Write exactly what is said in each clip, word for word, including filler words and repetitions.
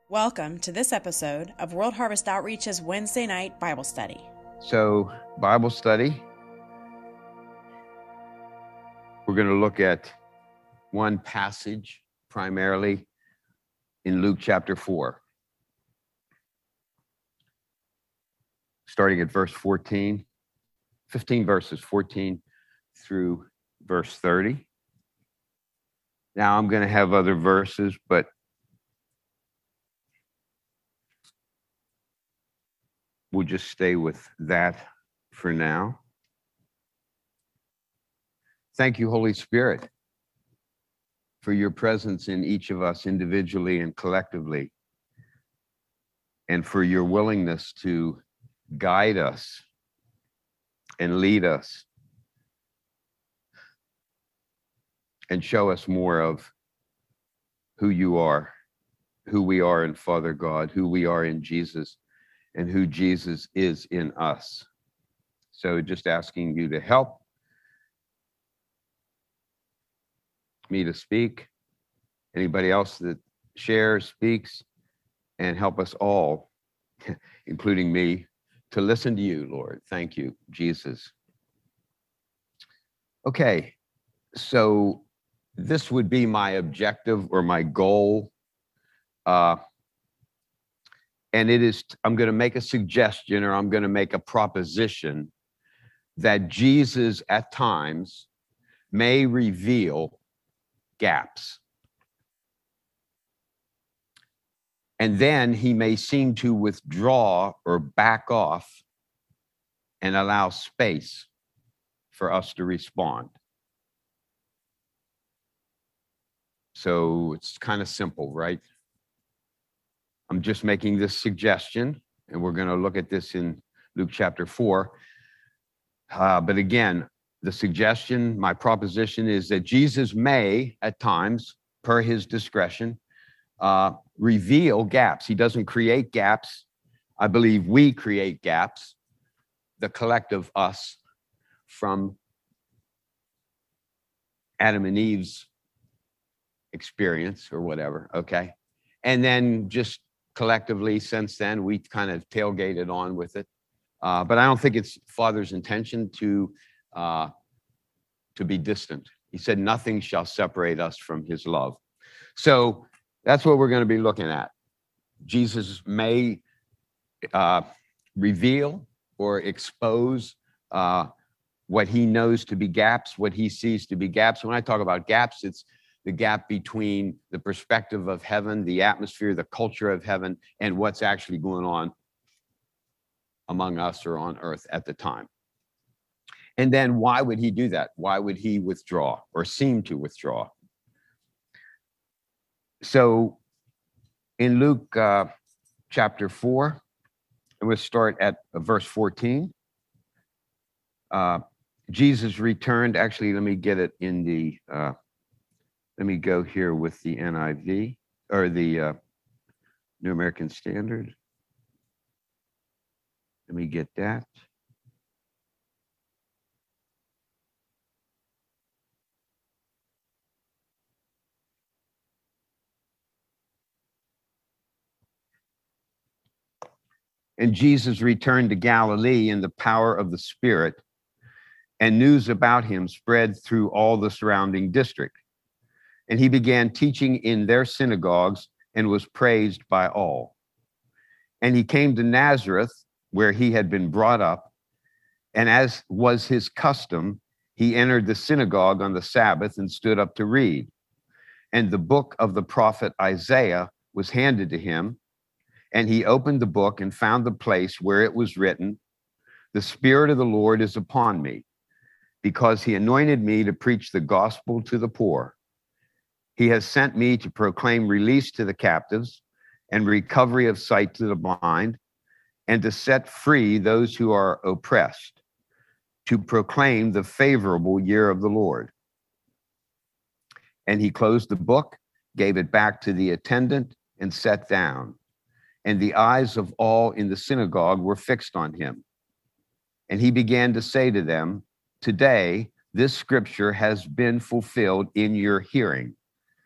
Welcome to this episode of World Harvest Outreach's Wednesday night Bible study. So, Bible study, we're going to look at one passage primarily in Luke chapter four, starting at verse fourteen, fifteen verses, fourteen through verse thirty. Now, I'm going to have other verses, but we'll just stay with that for now. Thank you, Holy Spirit, for your presence in each of us individually and collectively, and for your willingness to guide us and lead us and show us more of who you are, who we are in Father God, who we are in Jesus, and who Jesus is in us. So just asking you to help me to speak, anybody else that shares, speaks, and help us all, including me, to listen to you, Lord. Thank you, Jesus. Okay, so this would be my objective or my goal. Uh, And it is, I'm going to make a suggestion or I'm going to make a proposition that Jesus at times may reveal gaps. And then he may seem to withdraw or back off and allow space for us to respond. So it's kind of simple, right? I'm just making this suggestion, and we're going to look at this in Luke chapter four. Uh, but again, the suggestion, my proposition is that Jesus may, at times, per his discretion, uh, reveal gaps. He doesn't create gaps. I believe we create gaps, the collective us, from Adam and Eve's experience or whatever, okay? And then just collectively, since then, we kind of tailgated on with it. Uh, but I don't think it's Father's intention to, uh, to be distant. He said, nothing shall separate us from his love. So that's what we're going to be looking at. Jesus may uh, reveal or expose uh, what he knows to be gaps, what he sees to be gaps. When I talk about gaps, it's the gap between the perspective of heaven, the atmosphere, the culture of heaven, and what's actually going on among us or on earth at the time. And then why would he do that? Why would he withdraw or seem to withdraw? So in Luke uh, chapter four, and we'll start at verse fourteen. Uh, Jesus returned. Actually, let me get it in the, uh, let me go here with the N I V or the uh, New American Standard. Let me get that. And Jesus returned to Galilee in the power of the Spirit, and news about him spread through all the surrounding district. And he began teaching in their synagogues and was praised by all. And he came to Nazareth, where he had been brought up, and as was his custom, he entered the synagogue on the Sabbath and stood up to read. And the book of the prophet Isaiah was handed to him, and he opened the book and found the place where it was written, "The Spirit of the Lord is upon me, because he anointed me to preach the gospel to the poor. He has sent me to proclaim release to the captives and recovery of sight to the blind, and to set free those who are oppressed, to proclaim the favorable year of the Lord." And he closed the book, gave it back to the attendant, and sat down. And the eyes of all in the synagogue were fixed on him. And he began to say to them, "Today, this scripture has been fulfilled in your hearing."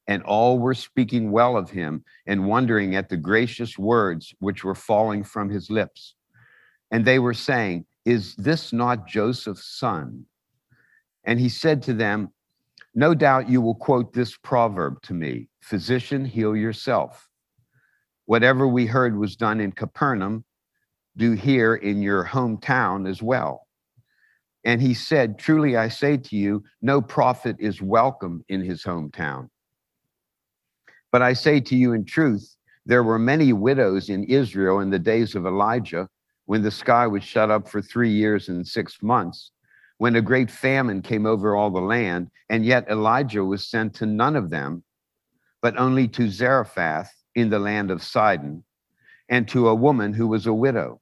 and all were speaking well of him and wondering at the gracious words which were falling from his lips. And they were saying, "Is this not Joseph's son?" And he said to them, "No doubt you will quote this proverb to me, 'Physician, heal yourself. Whatever we heard was done in Capernaum, do here in your hometown as well." And he said, "Truly I say to you, no prophet is welcome in his hometown. But I say to you in truth, there were many widows in Israel in the days of Elijah, when the sky was shut up for three years and six months, when a great famine came over all the land, and yet Elijah was sent to none of them, but only to Zarephath in the land of Sidon, and to a woman who was a widow."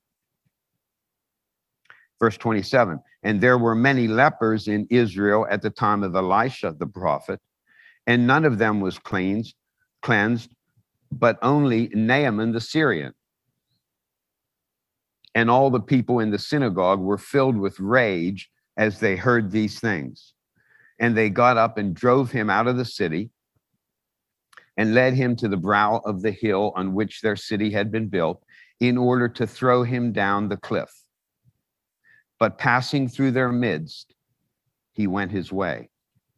Verse twenty-seven, "And there were many lepers in Israel at the time of Elisha the prophet, and none of them was cleansed, cleansed, but only Naaman the Syrian. And all the people in the synagogue were filled with rage as they heard these things. And they got up and drove him out of the city and led him to the brow of the hill on which their city had been built, in order to throw him down the cliff. But passing through their midst, he went his way."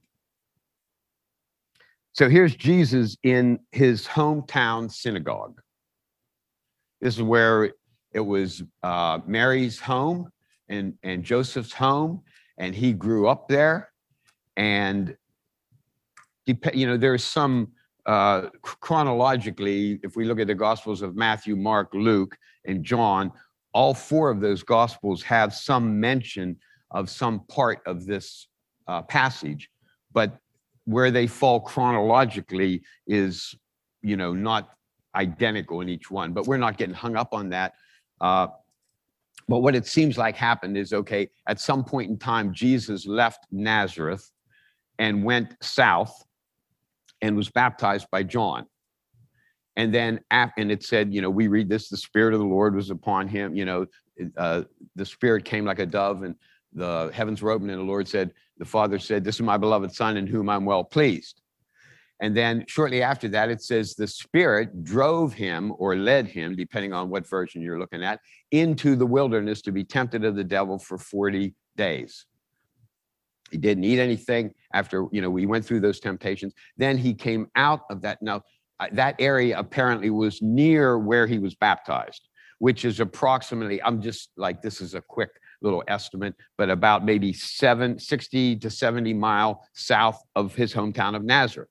So here's Jesus in his hometown synagogue. This is where it was uh, Mary's home and, and Joseph's home, and he grew up there. And, you know, there's some, uh, chronologically, if we look at the Gospels of Matthew, Mark, Luke, and John, all four of those Gospels have some mention of some part of this uh, passage, but where they fall chronologically is, you know, not identical in each one, but we're not getting hung up on that. Uh, but what it seems like happened is, okay, at some point in time, Jesus left Nazareth and went south and was baptized by John. And then, and it said, you know, we read this, the Spirit of the Lord was upon him, you know, uh, the Spirit came like a dove and the heavens were opened and the Lord said, the Father said, "This is my beloved Son in whom I'm well pleased." And then shortly after that, it says the Spirit drove him or led him, depending on what version you're looking at, into the wilderness to be tempted of the devil for forty days. He didn't eat anything after, you know, we went through those temptations. Then he came out of that. Now, that area apparently was near where he was baptized, which is approximately, I'm just like, this is a quick little estimate, but about maybe seven, sixty to seventy mile south of his hometown of Nazareth.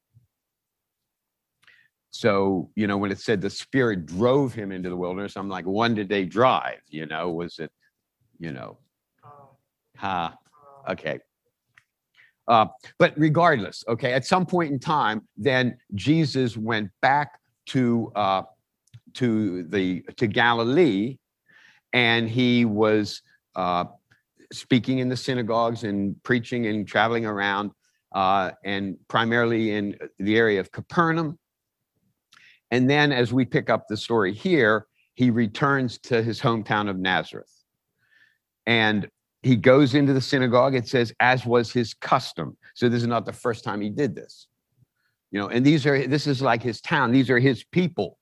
So, you know, when it said the Spirit drove him into the wilderness, I'm like, when did they drive? You know, was it, you know, ha, huh? Okay. Uh, but regardless, okay, at some point in time, then Jesus went back to uh, to the to Galilee, and he was uh, speaking in the synagogues and preaching and traveling around, uh, and primarily in the area of Capernaum. And then, as we pick up the story here, he returns to his hometown of Nazareth, and he goes into the synagogue. It says, as was his custom. So this is not the first time he did this, you know, and these are, this is like his town. These are his people.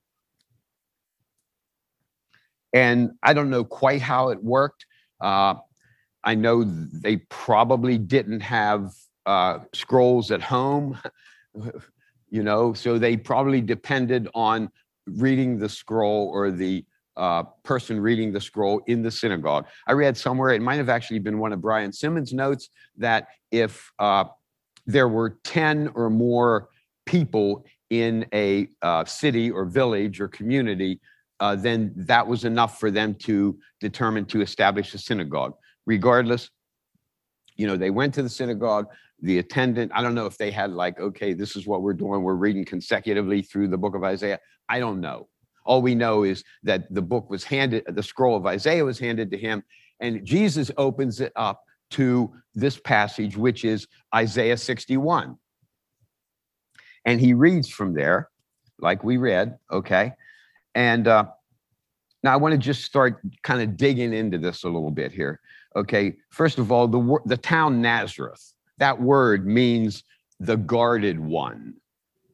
And I don't know quite how it worked. Uh, I know they probably didn't have uh, scrolls at home, you know, so they probably depended on reading the scroll or the uh, person reading the scroll in the synagogue. I read somewhere, it might have actually been one of Brian Simmons' notes, that if uh, there were ten or more people in a uh, city or village or community, uh, then that was enough for them to determine to establish a synagogue. Regardless, you know, they went to the synagogue. The attendant, I don't know if they had like, okay, this is what we're doing. We're reading consecutively through the book of Isaiah. I don't know. All we know is that the book was handed, the scroll of Isaiah was handed to him, and Jesus opens it up to this passage, which is Isaiah sixty-one. And he reads from there, like we read, okay? And uh, now I want to just start kind of digging into this a little bit here, okay? First of all, the, the town Nazareth, that word means the guarded one,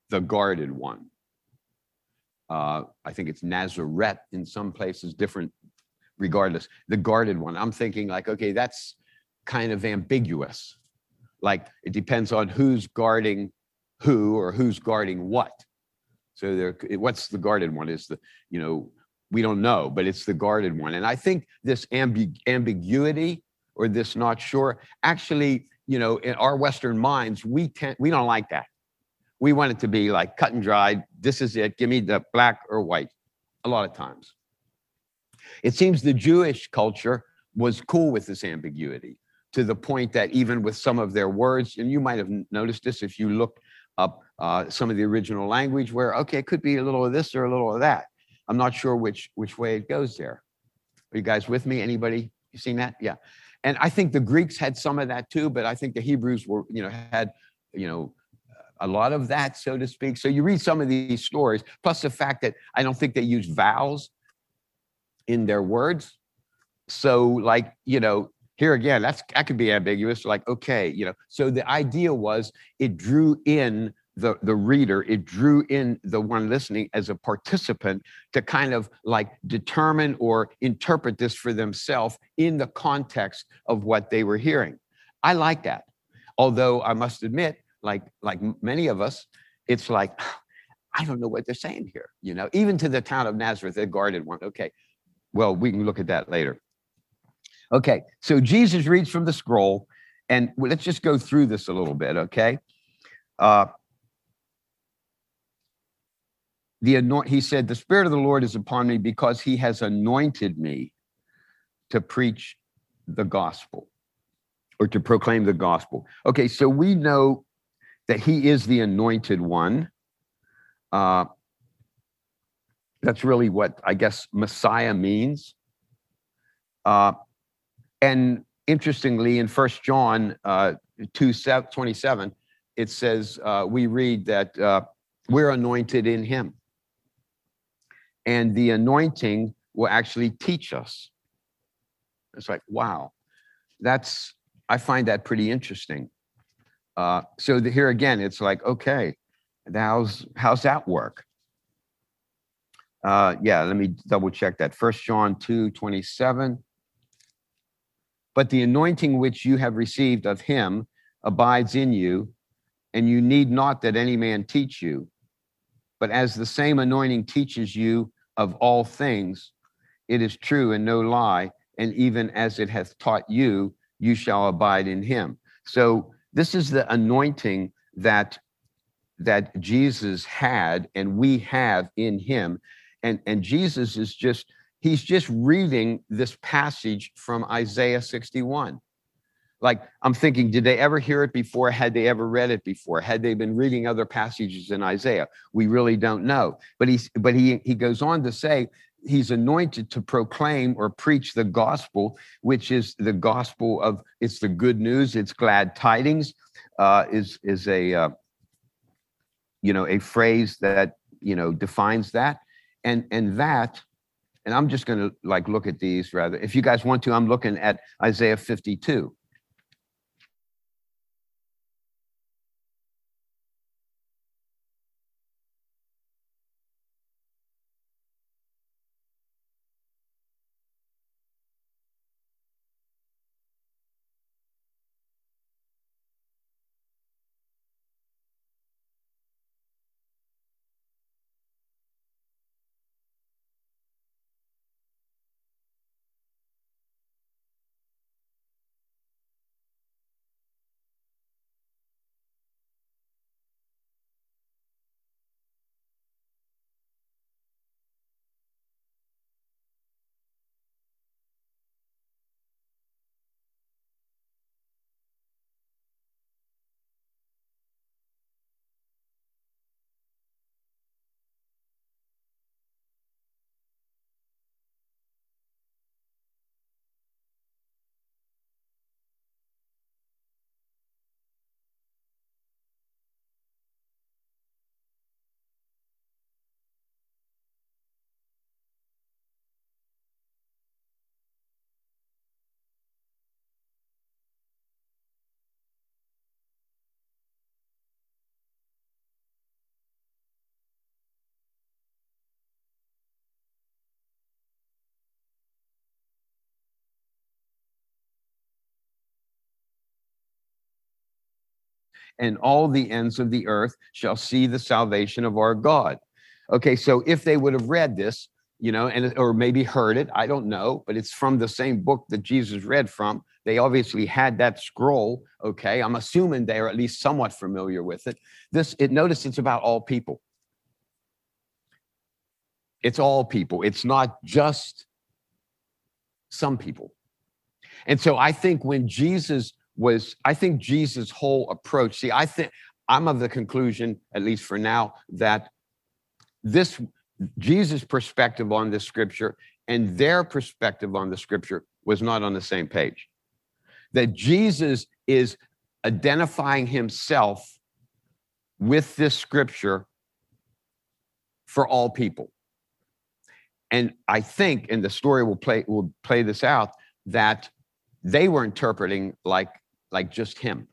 the guarded one. Uh, I think it's Nazareth in some places, different, regardless. The guarded one. I'm thinking like, okay, that's kind of ambiguous. Like it depends on who's guarding who or who's guarding what. So there, what's the guarded one? Is the, you know, we don't know, but it's the guarded one. And I think this ambi- ambiguity or this not sure, actually, you know, in our Western minds, we tend, we don't like that. We want it to be like cut and dried. This is it. Give me the black or white a lot of times. It seems the Jewish culture was cool with this ambiguity to the point that even with some of their words, and you might have noticed this if you look up uh, some of the original language where, okay, it could be a little of this or a little of that. I'm not sure which, which way it goes there. Are you guys with me? Anybody? You seen that? Yeah. And I think the Greeks had some of that too, but I think the Hebrews were, you know, had, you know, a lot of that, so to speak. So you read some of these stories, plus the fact that I don't think they use vowels in their words. So like, you know, here again, that's that could be ambiguous. Like, okay, you know, so the idea was it drew in the, the reader, it drew in the one listening as a participant to kind of like determine or interpret this for themselves in the context of what they were hearing. I like that. Although I must admit, like, like many of us, it's like, I don't know what they're saying here, you know, even to the town of Nazareth, the guarded one. Okay, well, we can look at that later. Okay, so Jesus reads from the scroll, and let's just go through this a little bit, okay? Uh, the anoint, he said, the Spirit of the Lord is upon me because he has anointed me to preach the gospel or to proclaim the gospel. Okay, so we know that he is the anointed one. Uh, that's really what I guess Messiah means. Uh, and interestingly, in First John uh, two twenty-seven, it says, uh, we read that uh, we're anointed in him. And the anointing will actually teach us. It's like, wow, that's, I find that pretty interesting. Uh, so the, here again, it's like, okay, how's, how's that work? Uh, yeah, let me double check that. First John two twenty-seven. But the anointing which you have received of him abides in you, and you need not that any man teach you. But as the same anointing teaches you of all things, it is true and no lie, and even as it hath taught you, you shall abide in him. So this is the anointing that that Jesus had and we have in him. And, and Jesus is just, he's just reading this passage from Isaiah sixty-one. Like, I'm thinking, did they ever hear it before? Had they ever read it before? Had they been reading other passages in Isaiah? We really don't know. But he's, but he, he goes on to say, he's anointed to proclaim or preach the gospel, which is the gospel of, it's the good news, it's glad tidings, uh, is, is a, uh, you know, a phrase that, you know, defines that. And, and that, and I'm just going to like look at these rather. If you guys want to, I'm looking at Isaiah fifty-two. and all the ends of the earth shall see the salvation of our God. Okay, so if they would have read this, you know, and or maybe heard it, I don't know, but it's from the same book that Jesus read from. They obviously had that scroll. Okay, I'm assuming they are at least somewhat familiar with it. This, it notice it's about all people. It's all people. It's not just some people. And so I think when Jesus was, I think Jesus' whole approach, see, I think I'm of the conclusion, at least for now, that this Jesus' perspective on this scripture and their perspective on the scripture was not on the same page. That Jesus is identifying himself with this scripture for all people. And I think, and the story will play will play this out, that they were interpreting like, like just him.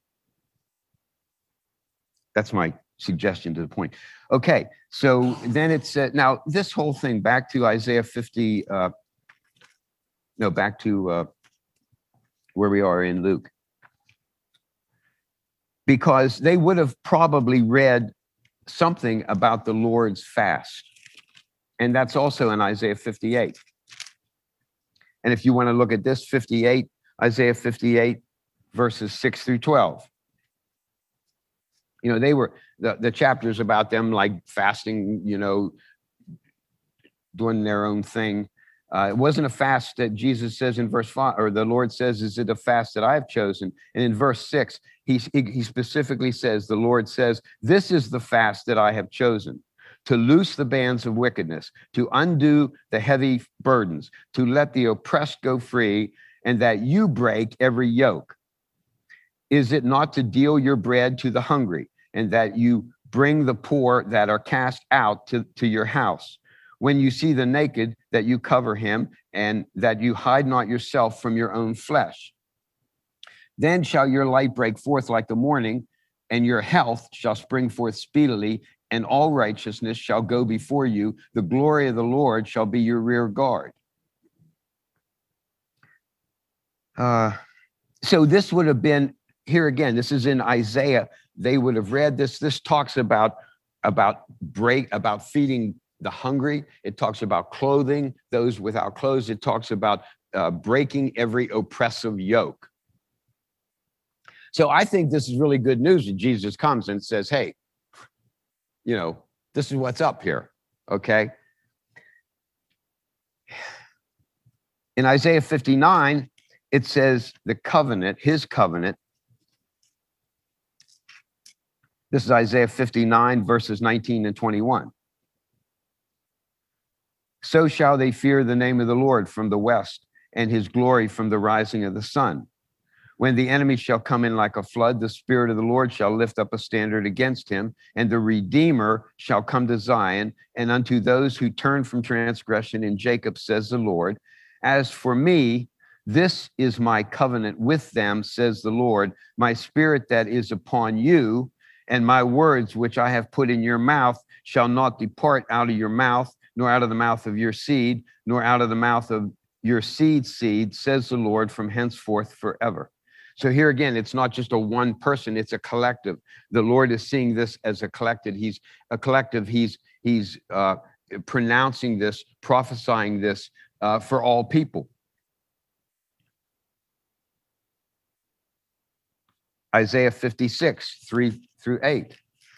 That's my suggestion to the point. Okay, so then it's, uh, now this whole thing, back to Isaiah fifty, uh, no, back to uh, where we are in Luke. Because they would have probably read something about the Lord's fast. And that's also in Isaiah fifty-eight. And if you want to look at this, fifty-eight, Isaiah fifty-eight, verses six through twelve. You know, they were, the, the chapters about them like fasting, you know, doing their own thing. Uh, it wasn't a fast that Jesus says in verse five, or the Lord says, is it a fast that I have chosen? And in verse six, he, he specifically says, the Lord says, this is the fast that I have chosen, to loose the bands of wickedness, to undo the heavy burdens, to let the oppressed go free, and that you break every yoke. Is it not to deal your bread to the hungry, and that you bring the poor that are cast out to, to your house? When you see the naked, that you cover him, and that you hide not yourself from your own flesh. Then shall your light break forth like the morning, and your health shall spring forth speedily, and all righteousness shall go before you. The glory of the Lord shall be your rear guard. Uh, so this would have been, here again, this is in Isaiah. They would have read this. This talks about, about break, about feeding the hungry. It talks about clothing those without clothes. It talks about uh, breaking every oppressive yoke. So I think this is really good news that Jesus comes and says, hey, you know, this is what's up here, okay? In Isaiah fifty-nine, it says the covenant, his covenant. This is Isaiah fifty-nine, verses nineteen and twenty-one. So shall they fear the name of the Lord from the west, and his glory from the rising of the sun. When the enemy shall come in like a flood, the Spirit of the Lord shall lift up a standard against him, and the Redeemer shall come to Zion, and unto those who turn from transgression in Jacob, says the Lord. As for me, this is my covenant with them, says the Lord, my Spirit that is upon you, and my words which I have put in your mouth shall not depart out of your mouth, nor out of the mouth of your seed, nor out of the mouth of your seed's seed, says the Lord, from henceforth forever. So here again, it's not just a one person, it's a collective. The Lord is seeing this as a collective. He's a collective. He's, he's uh, pronouncing this, prophesying this uh, for all people. Isaiah fifty-six, three through eight.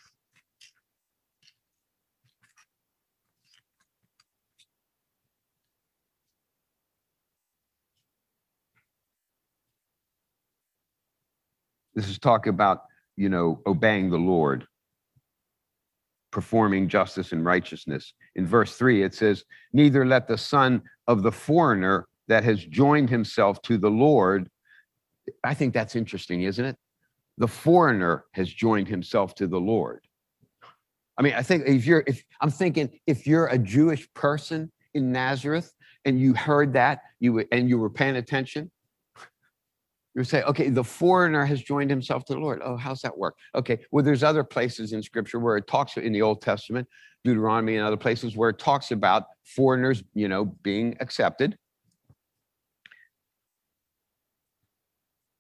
This is talk about, you know, obeying the Lord, performing justice and righteousness. In verse three, it says, neither let the son of the foreigner that has joined himself to the Lord. I think that's interesting, isn't it? The foreigner has joined himself to the Lord. I mean, I think if you're, if I'm thinking, if you're a Jewish person in Nazareth and you heard that, you and you were paying attention, you would say, okay, the foreigner has joined himself to the Lord. Oh, how's that work? Okay, well, there's other places in Scripture where it talks, in the Old Testament, Deuteronomy and other places, where it talks about foreigners, you know, being accepted.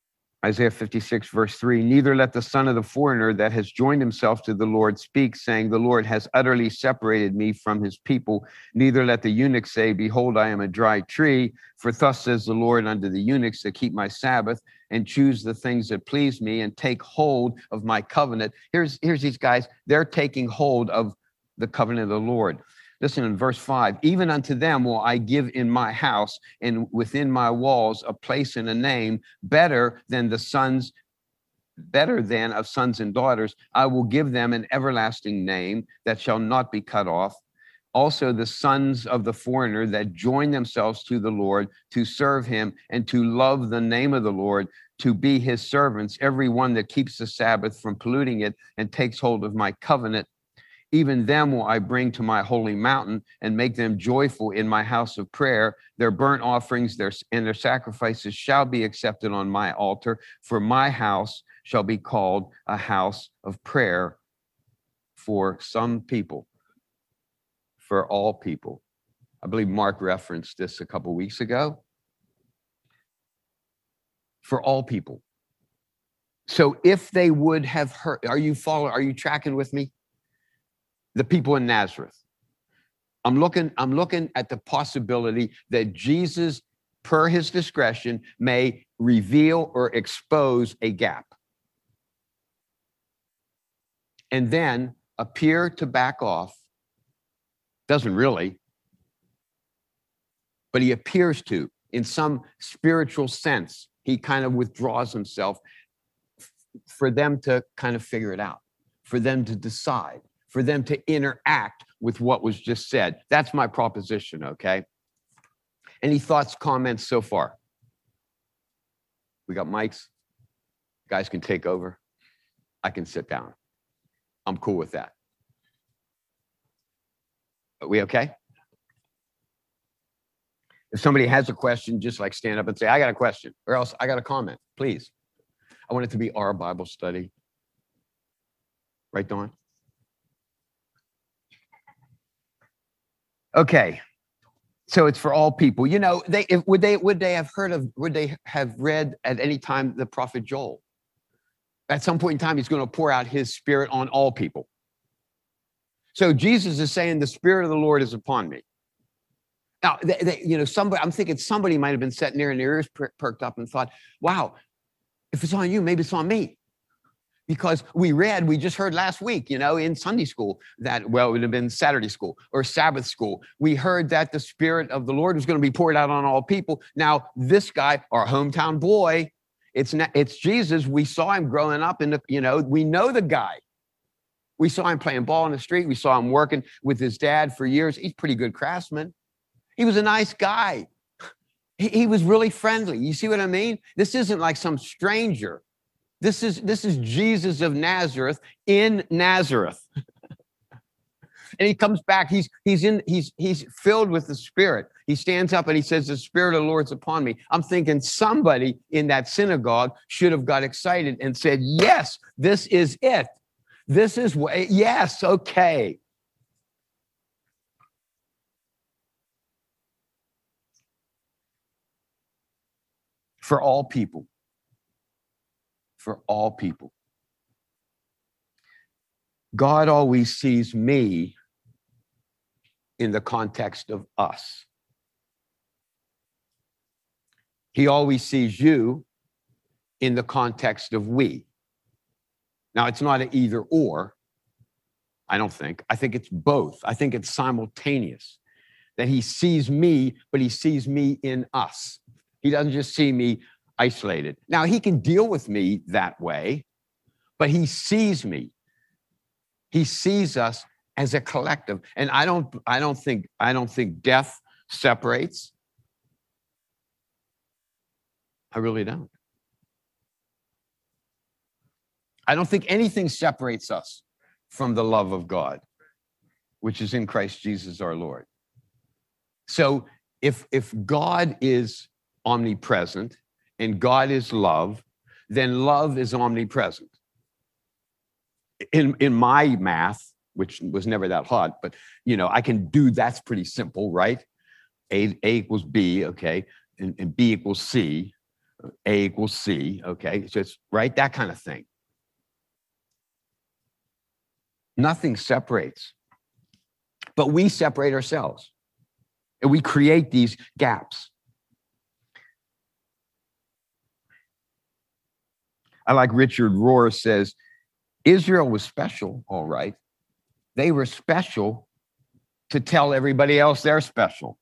Isaiah fifty-six, verse three, neither let the son of the foreigner that has joined himself to the Lord speak, saying, the Lord has utterly separated me from his people. Neither let the eunuch say, behold, I am a dry tree. For thus says the Lord unto the eunuchs that keep my Sabbath and choose the things that please me and take hold of my covenant. Here's, here's these guys. They're taking hold of the covenant of the Lord. Listen in verse five, even unto them will I give in my house and within my walls a place and a name better than the sons, better than of sons and daughters. I will give them an everlasting name that shall not be cut off. Also the sons of the foreigner that join themselves to the Lord to serve him and to love the name of the Lord, to be his servants, every one that keeps the Sabbath from polluting it and takes hold of my covenant. Even them will I bring to my holy mountain and make them joyful in my house of prayer. Their burnt offerings their, and their sacrifices shall be accepted on my altar, for my house shall be called a house of prayer for some people, for all people. I believe Mark referenced this a couple weeks ago. For all people. So if they would have heard, are you following, are you tracking with me? The people in Nazareth. I'm looking, I'm looking at the possibility that Jesus, per his discretion, may reveal or expose a gap. And then appear to back off. Doesn't really. But he appears to, in some spiritual sense. He kind of withdraws himself for them to kind of figure it out, for them to decide, for them to interact with what was just said. That's my proposition, okay? Any thoughts, comments so far? We got mics. Guys can take over. I can sit down. I'm cool with that. Are we okay? If somebody has a question, just like stand up and say, I got a question, or else I got a comment, please. I want it to be our Bible study. Right, Dawn? Okay. So it's for all people. You know, they if, would they would they have heard of, would they have read at any time the prophet Joel? At some point in time, he's going to pour out his spirit on all people. So Jesus is saying, the Spirit of the Lord is upon me. Now, they, they, you know, somebody, I'm thinking somebody might have been sitting there and their ears per- perked up and thought, wow, if it's on you, maybe it's on me. Because we read, we just heard last week, you know, in Sunday school that, well, it would have been Saturday school or Sabbath school. We heard that the Spirit of the Lord was going to be poured out on all people. Now, this guy, our hometown boy, it's not, it's Jesus. We saw him growing up in the, you know, we know the guy. We saw him playing ball in the street. We saw him working with his dad for years. He's a pretty good craftsman. He was a nice guy. He, he was really friendly. You see what I mean? This isn't like some stranger. This is, this is Jesus of Nazareth in Nazareth. And he comes back. He's, he's, in, he's, he's filled with the Spirit. He stands up and he says, the Spirit of the Lord's upon me. I'm thinking somebody in that synagogue should have got excited and said, yes, this is it. This is what, yes, okay. For all people. For all people. God always sees me in the context of us. He always sees you in the context of we. Now, it's not an either or, I don't think. I think it's both. I think it's simultaneous. That he sees me, but he sees me in us. He doesn't just see me isolated. Now, he can deal with me that way, but he sees me. He sees us as a collective. And I don't, I don't think, I don't think death separates. I really don't. I don't think anything separates us from the love of God, which is in Christ Jesus our Lord. So if, if God is omnipresent and God is love, then love is omnipresent. In, in my math, which was never that hard, but, you know, I can do, that's pretty simple, right? A, A equals B, okay, and, and B equals C. A equals C, okay? So it's right, that kind of thing. Nothing separates, but we separate ourselves and we create these gaps. I like Richard Rohr says, Israel was special, all right. They were special to tell everybody else they're special.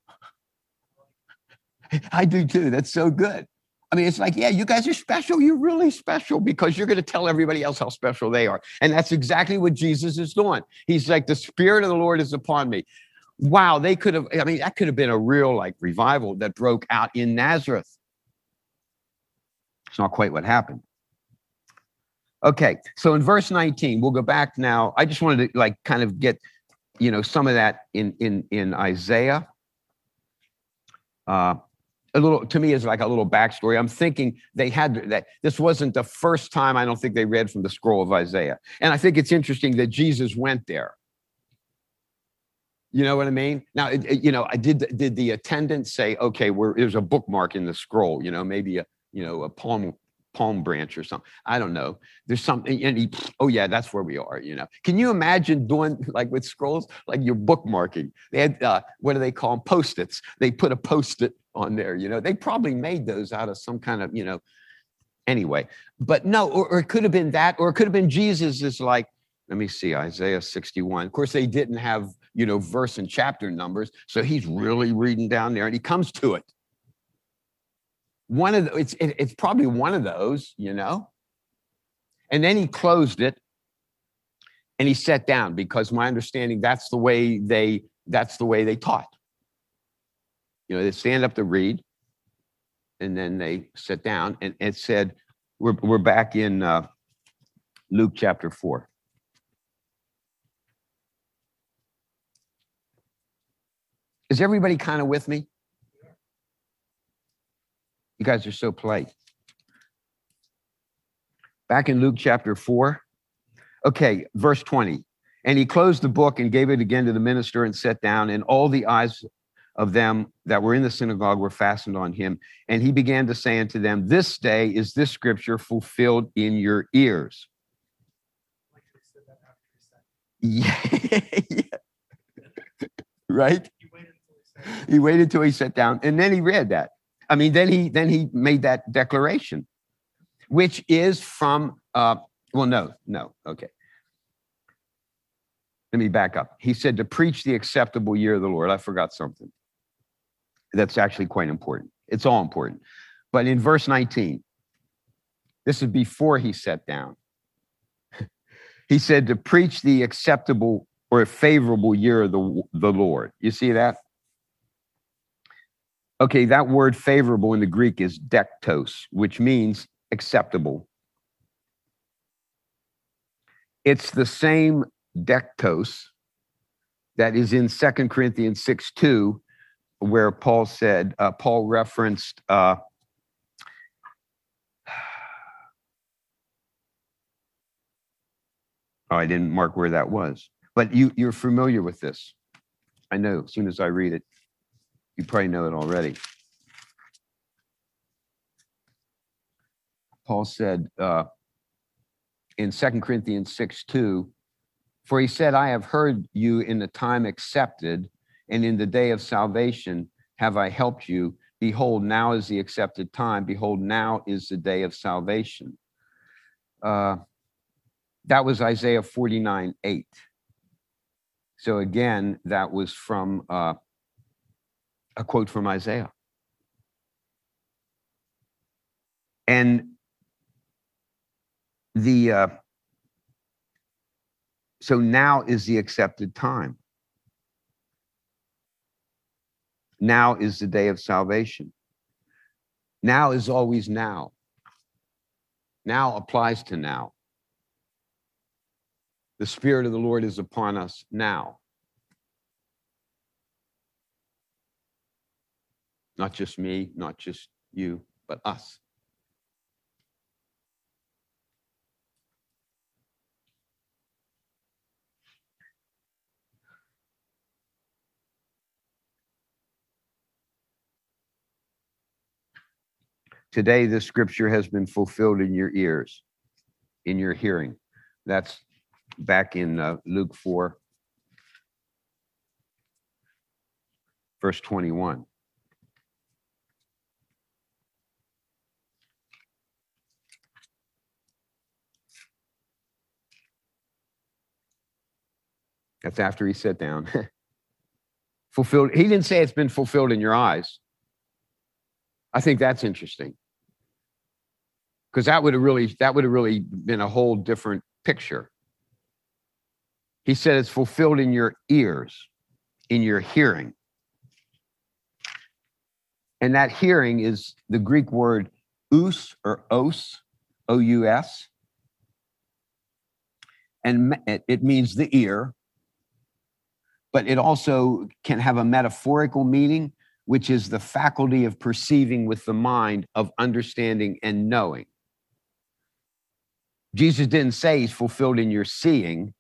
I do too. That's so good. I mean, it's like, yeah, you guys are special. You're really special because you're going to tell everybody else how special they are. And that's exactly what Jesus is doing. He's like, the Spirit of the Lord is upon me. Wow, they could have, I mean, that could have been a real like revival that broke out in Nazareth. It's not quite what happened. Okay, so in verse nineteen, we'll go back now. I just wanted to like kind of get, you know, some of that in in in Isaiah. Uh, a little, to me, is like a little backstory. I'm thinking they had that. This wasn't the first time I don't think they read from the scroll of Isaiah, and I think it's interesting that Jesus went there. You know what I mean? Now, it, it, you know, I did. Did the attendant say, okay, we're, there's a bookmark in the scroll? You know, maybe a you know a palm. palm branch or something. I don't know. There's something, and he, oh yeah, that's where we are, you know. Can you imagine doing like with scrolls, like you're bookmarking? They had, uh, what do they call them? Post-its. They put a post-it on there, you know. They probably made those out of some kind of, you know, anyway. But no, or, or it could have been that, or it could have been Jesus is like, let me see, Isaiah sixty-one. Of course, they didn't have, you know, verse and chapter numbers. So he's really reading down there and he comes to it. One of the, it's it, it's probably one of those, you know. And then he closed it and he sat down because my understanding that's the way they that's the way they taught. You know, they stand up to read and then they sit down, and it said we're we're back in uh, Luke chapter four. Is everybody kind of with me? You guys are so polite. Back in Luke chapter four. Okay, verse twenty. And he closed the book and gave it again to the minister and sat down, and all the eyes of them that were in the synagogue were fastened on him. And he began to say unto them, this day is this scripture fulfilled in your ears. Yeah. Right? He waited till he sat down, and then he read that. I mean, then he then he made that declaration, which is from, uh, well, no, no, okay. Let me back up. He said to preach the acceptable year of the Lord. I forgot something. That's actually quite important. It's all important. But in verse nineteen, this is before he sat down. He said to preach the acceptable or favorable year of the, the Lord. You see that? Okay, that word favorable in the Greek is dektos, which means acceptable. It's the same dektos that is in Second Corinthians six two, where Paul said, uh, Paul referenced, uh, oh, I didn't mark where that was, but you, you're familiar with this. I know, as soon as I read it, you probably know it already. Paul said uh, in Second Corinthians six two, for he said, I have heard you in the time accepted, and in the day of salvation have I helped you. Behold, now is the accepted time. Behold, now is the day of salvation. Uh, that was Isaiah forty-nine eight. So again, that was from uh, a quote from Isaiah. And the uh, so now is the accepted time. Now is the day of salvation. Now is always now. Now applies to now. The Spirit of the Lord is upon us now. Not just me, not just you, but us. Today, this scripture has been fulfilled in your ears, in your hearing. That's back in uh, Luke four, verse twenty-one. That's after he sat down. Fulfilled. He didn't say it's been fulfilled in your eyes. I think that's interesting, because that would have really that would have really been a whole different picture. He said it's fulfilled in your ears, in your hearing. And that hearing is the Greek word ous or os, O U S. And it means the ear, but it also can have a metaphorical meaning, which is the faculty of perceiving with the mind, of understanding and knowing. Jesus didn't say he's fulfilled in your seeing.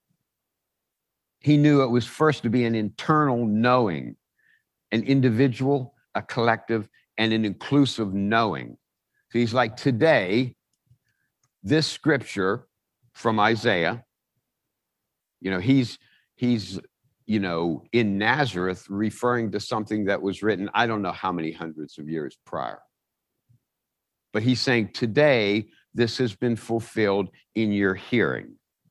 He knew it was first to be an internal knowing, an individual, a collective, and an inclusive knowing. So he's like, today, this scripture from Isaiah, you know, he's, he's, you know, in Nazareth, referring to something that was written, I don't know how many hundreds of years prior. But he's saying, today, this has been fulfilled in your hearing.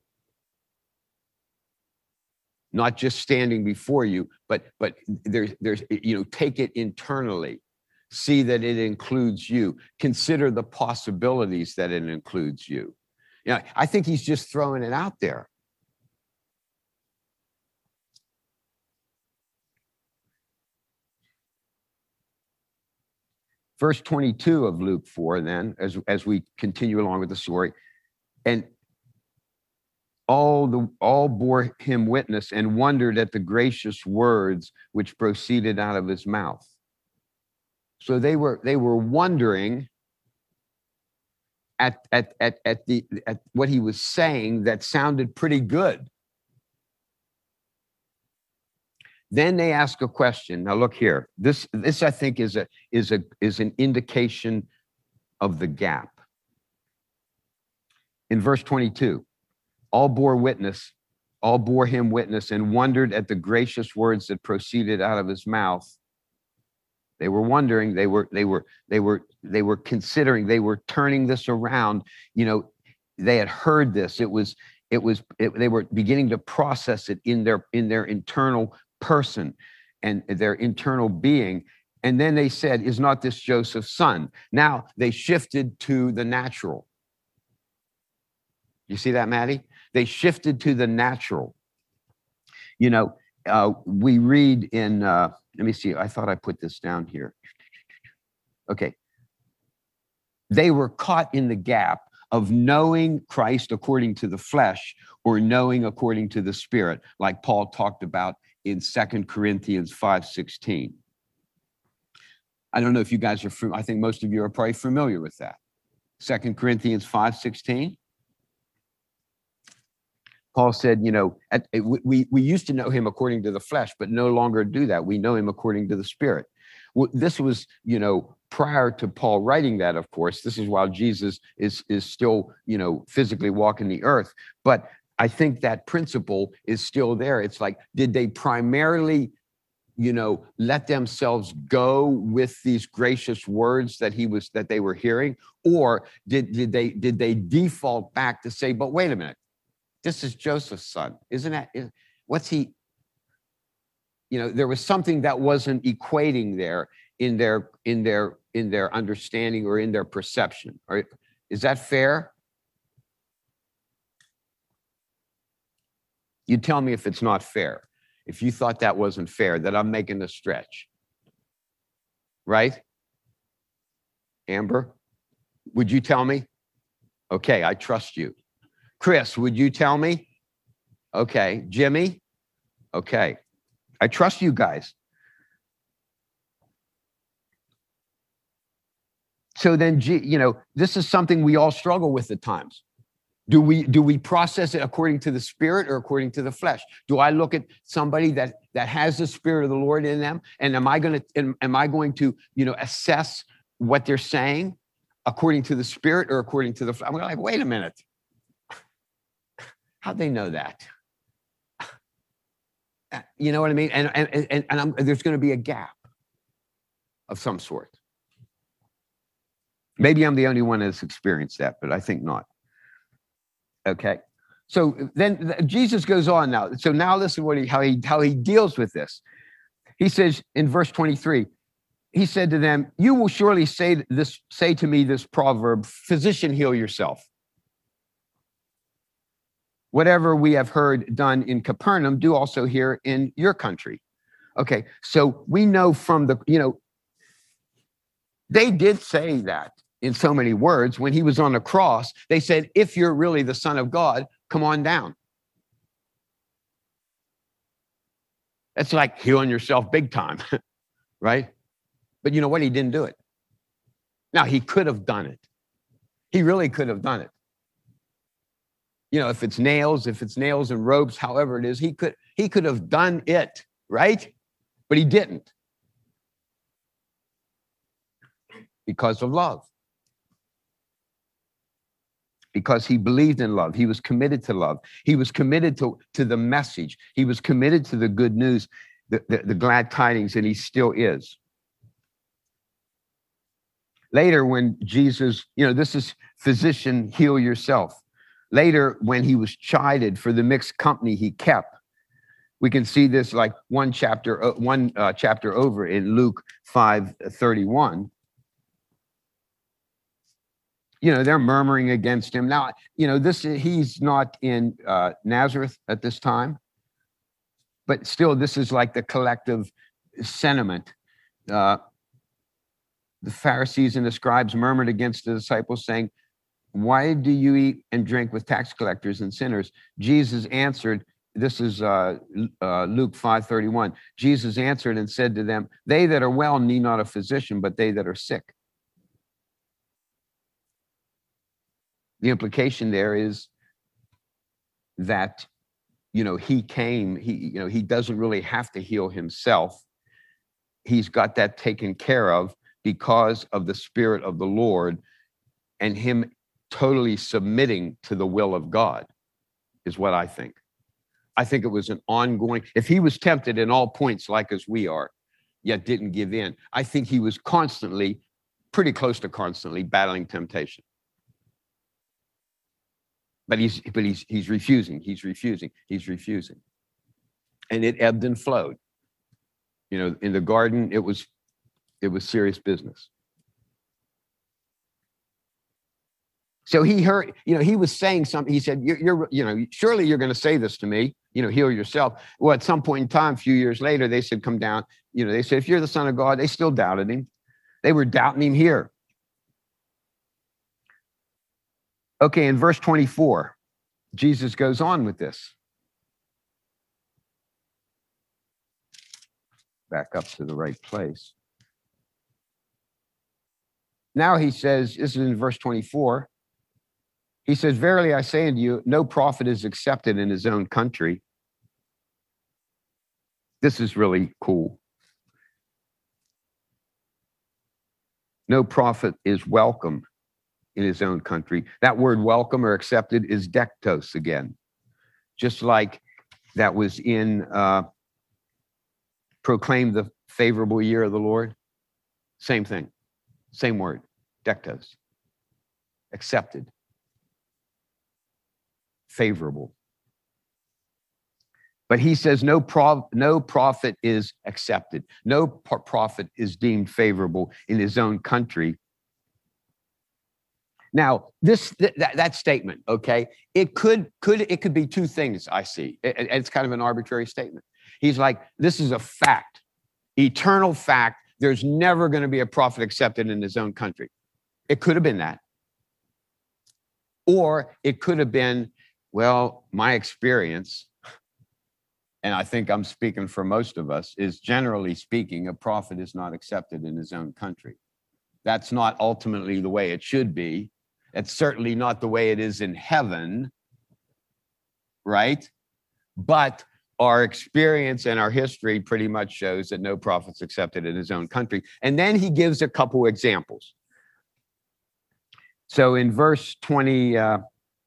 Not just standing before you, but but there's there's you know, take it internally. See that it includes you. Consider the possibilities that it includes you. You know, I think he's just throwing it out there. Verse twenty-two of Luke four, then, as, as we continue along with the story, and all the all bore him witness and wondered at the gracious words which proceeded out of his mouth. So they were they were wondering at at at at the at what he was saying that sounded pretty good. Then they ask a question. Now look here. This this I think is a is a is an indication of the gap. In verse twenty-two, all bore witness, all bore him witness and wondered at the gracious words that proceeded out of his mouth. They were wondering, they were they were they were they were considering, they were turning this around. You know, they had heard this. It was it was it, they were beginning to process it in their in their internal person and their internal being. And then they said, is not this Joseph's son? Now they shifted to the natural. You see that, Maddie? They shifted to the natural. You know, uh, we read in, uh, let me see, I thought I put this down here. Okay. They were caught in the gap of knowing Christ according to the flesh or knowing according to the Spirit, like Paul talked about in Second Corinthians five sixteen. I don't know if you guys are, I think most of you are probably familiar with that. Second Corinthians five sixteen. Paul said, you know, at, we, we used to know him according to the flesh, but no longer do that. We know him according to the Spirit. Well, this was, you know, prior to Paul writing that, of course. This is while Jesus is, is still, you know, physically walking the earth. But I think that principle is still there. It's like, did they primarily, you know, let themselves go with these gracious words that he was, that they were hearing? Or did, did they, did they default back to say, but wait a minute, this is Joseph's son, isn't that, is, what's he, you know, there was something that wasn't equating there in their, in their, in their understanding or in their perception. Or is that fair? You tell me if it's not fair. If you thought that wasn't fair, that I'm making a stretch. Right? Amber, would you tell me? Okay, I trust you. Chris, would you tell me? Okay. Jimmy? Okay. I trust you guys. So then, you know, this is something we all struggle with at times. Do we do we process it according to the Spirit or according to the flesh? Do I look at somebody that that has the Spirit of the Lord in them, and am I going to am, am I going to you know assess what they're saying according to the Spirit or according to the flesh? I'm like, wait a minute. How'd they know that? You know what I mean? And, and, and, and I'm, there's going to be a gap of some sort. Maybe I'm the only one that's experienced that, but I think not. Okay. So then Jesus goes on now. So now listen what he, how he how he deals with this. He says in verse twenty-three, he said to them, "You will surely say this, say to me this proverb, physician, heal yourself. Whatever we have heard done in Capernaum, do also here in your country." Okay, so we know from the, you know, they did say that in so many words. When he was on the cross, they said, if you're really the Son of God, come on down. That's like healing yourself big time, right? But you know what? He didn't do it. Now, he could have done it. He really could have done it. You know, if it's nails, if it's nails and ropes, however it is, he could, he could have done it, right? But he didn't. Because of love. Because he believed in love. He was committed to love. He was committed to, to the message. He was committed to the good news, the, the, the glad tidings, and he still is. Later, when Jesus, you know, this is physician, heal yourself. Later, when he was chided for the mixed company he kept, we can see this like one chapter, uh, one uh, chapter over in Luke five thirty-one. You know, they're murmuring against him. Now, you know, this he's not in uh, Nazareth at this time, but still, this is like the collective sentiment. Uh, the Pharisees and the scribes murmured against the disciples, saying, "Why do you eat and drink with tax collectors and sinners?" Jesus answered, this is uh, uh, Luke five thirty-one. Jesus answered and said to them, "They that are well need not a physician, but they that are sick." The implication there is that, you know, he came, he, you know, he doesn't really have to heal himself. He's got that taken care of because of the Spirit of the Lord and him totally submitting to the will of God is what I think. I think it was an ongoing, if he was tempted in all points like as we are, yet didn't give in, I think he was constantly, pretty close to constantly battling temptation. But he's but he's he's refusing, he's refusing, he's refusing. And it ebbed and flowed. You know, in the garden, it was it was serious business. So he heard, you know, he was saying something. He said, you're, you're you know, surely you're going to say this to me, you know, heal yourself. Well, at some point in time, a few years later, they said, come down. You know, they said, if you're the Son of God, they still doubted him. They were doubting him here. Okay, in verse twenty-four, Jesus goes on with this. Back up to the right place. Now he says, this is in verse twenty-four, he says, "Verily I say unto you, no prophet is accepted in his own country." This is really cool. No prophet is welcome in his own country. That word welcome or accepted is dektos again. Just like that was in uh, proclaim the favorable year of the Lord. Same thing, same word, dektos. Accepted, favorable. But he says no, pro no prophet is accepted. No prophet is deemed favorable in his own country. Now, this th that, that statement, okay, it could could it could be two things. I see. It, it's kind of an arbitrary statement. He's like, this is a fact, eternal fact. There's never going to be a prophet accepted in his own country. It could have been that, or it could have been, well, my experience, and I think I'm speaking for most of us, is generally speaking, a prophet is not accepted in his own country. That's not ultimately the way it should be. It's certainly not the way it is in heaven, right? But our experience and our history pretty much shows that no prophet's accepted in his own country. And then he gives a couple examples. So in verse twenty-five,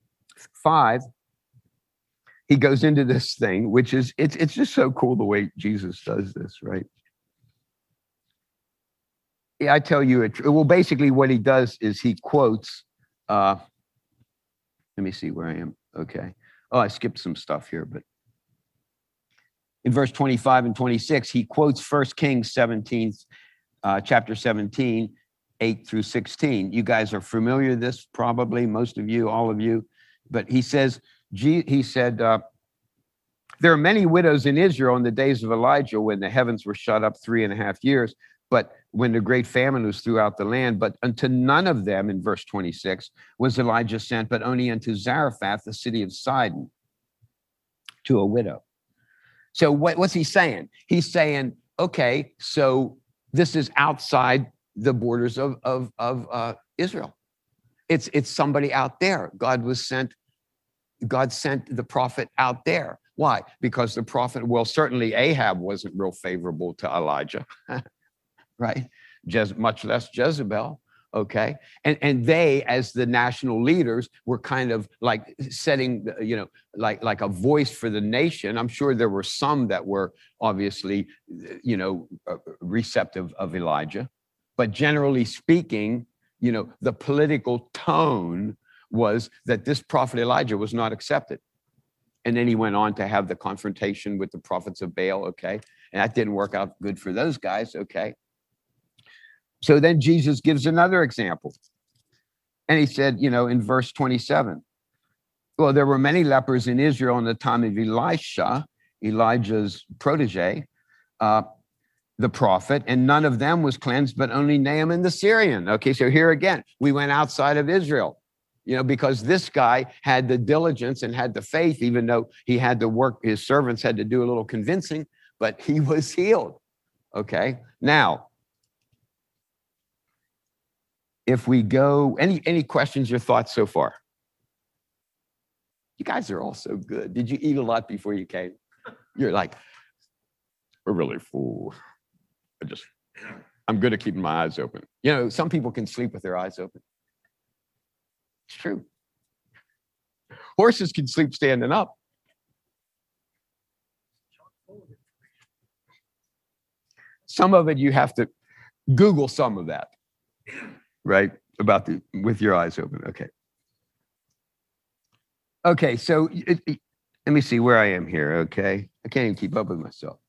he goes into this thing, which is, it's, it's just so cool the way Jesus does this, right? Yeah, I tell you, it, well, basically what he does is he quotes, uh, let me see where I am. Okay. Oh, I skipped some stuff here, but in verse twenty-five and twenty-six, he quotes First Kings seventeen, uh, chapter seventeen, eight through sixteen. You guys are familiar with this, probably, most of you, all of you. But he says, he said, uh, there are many widows in Israel in the days of Elijah when the heavens were shut up three and a half years, but when the great famine was throughout the land, but unto none of them, in verse twenty-six, was Elijah sent, but only unto Zarephath, the city of Sidon, to a widow. So what, what's he saying? He's saying, okay, so this is outside the borders of, of, of uh, Israel. It's, it's somebody out there. God was sent, God sent the prophet out there. Why? Because the prophet, well, certainly Ahab wasn't real favorable to Elijah, right? Jez, much less Jezebel. Okay. And, and they, as the national leaders, were kind of like setting, you know, like, like a voice for the nation. I'm sure there were some that were obviously, you know, receptive of Elijah. But generally speaking, you know, the political tone was that this prophet Elijah was not accepted. And then he went on to have the confrontation with the prophets of Baal. Okay. And that didn't work out good for those guys. Okay. So then Jesus gives another example. And he said, you know, in verse twenty-seven, well, there were many lepers in Israel in the time of Elisha, Elijah's protege, uh, the prophet, and none of them was cleansed, but only Naaman the Syrian. Okay, so here again, we went outside of Israel, you know, because this guy had the diligence and had the faith, even though he had to work, his servants had to do a little convincing, but he was healed. Okay, now, if we go, any, any questions or thoughts so far? You guys are all so good. Did you eat a lot before you came? You're like, we're really full. I just, I'm good at keeping my eyes open. You know, some people can sleep with their eyes open. It's true. Horses can sleep standing up. Some of it you have to Google some of that. Right? About the, with your eyes open. Okay. Okay. So it, it, let me see where I am here. Okay. I can't even keep up with myself.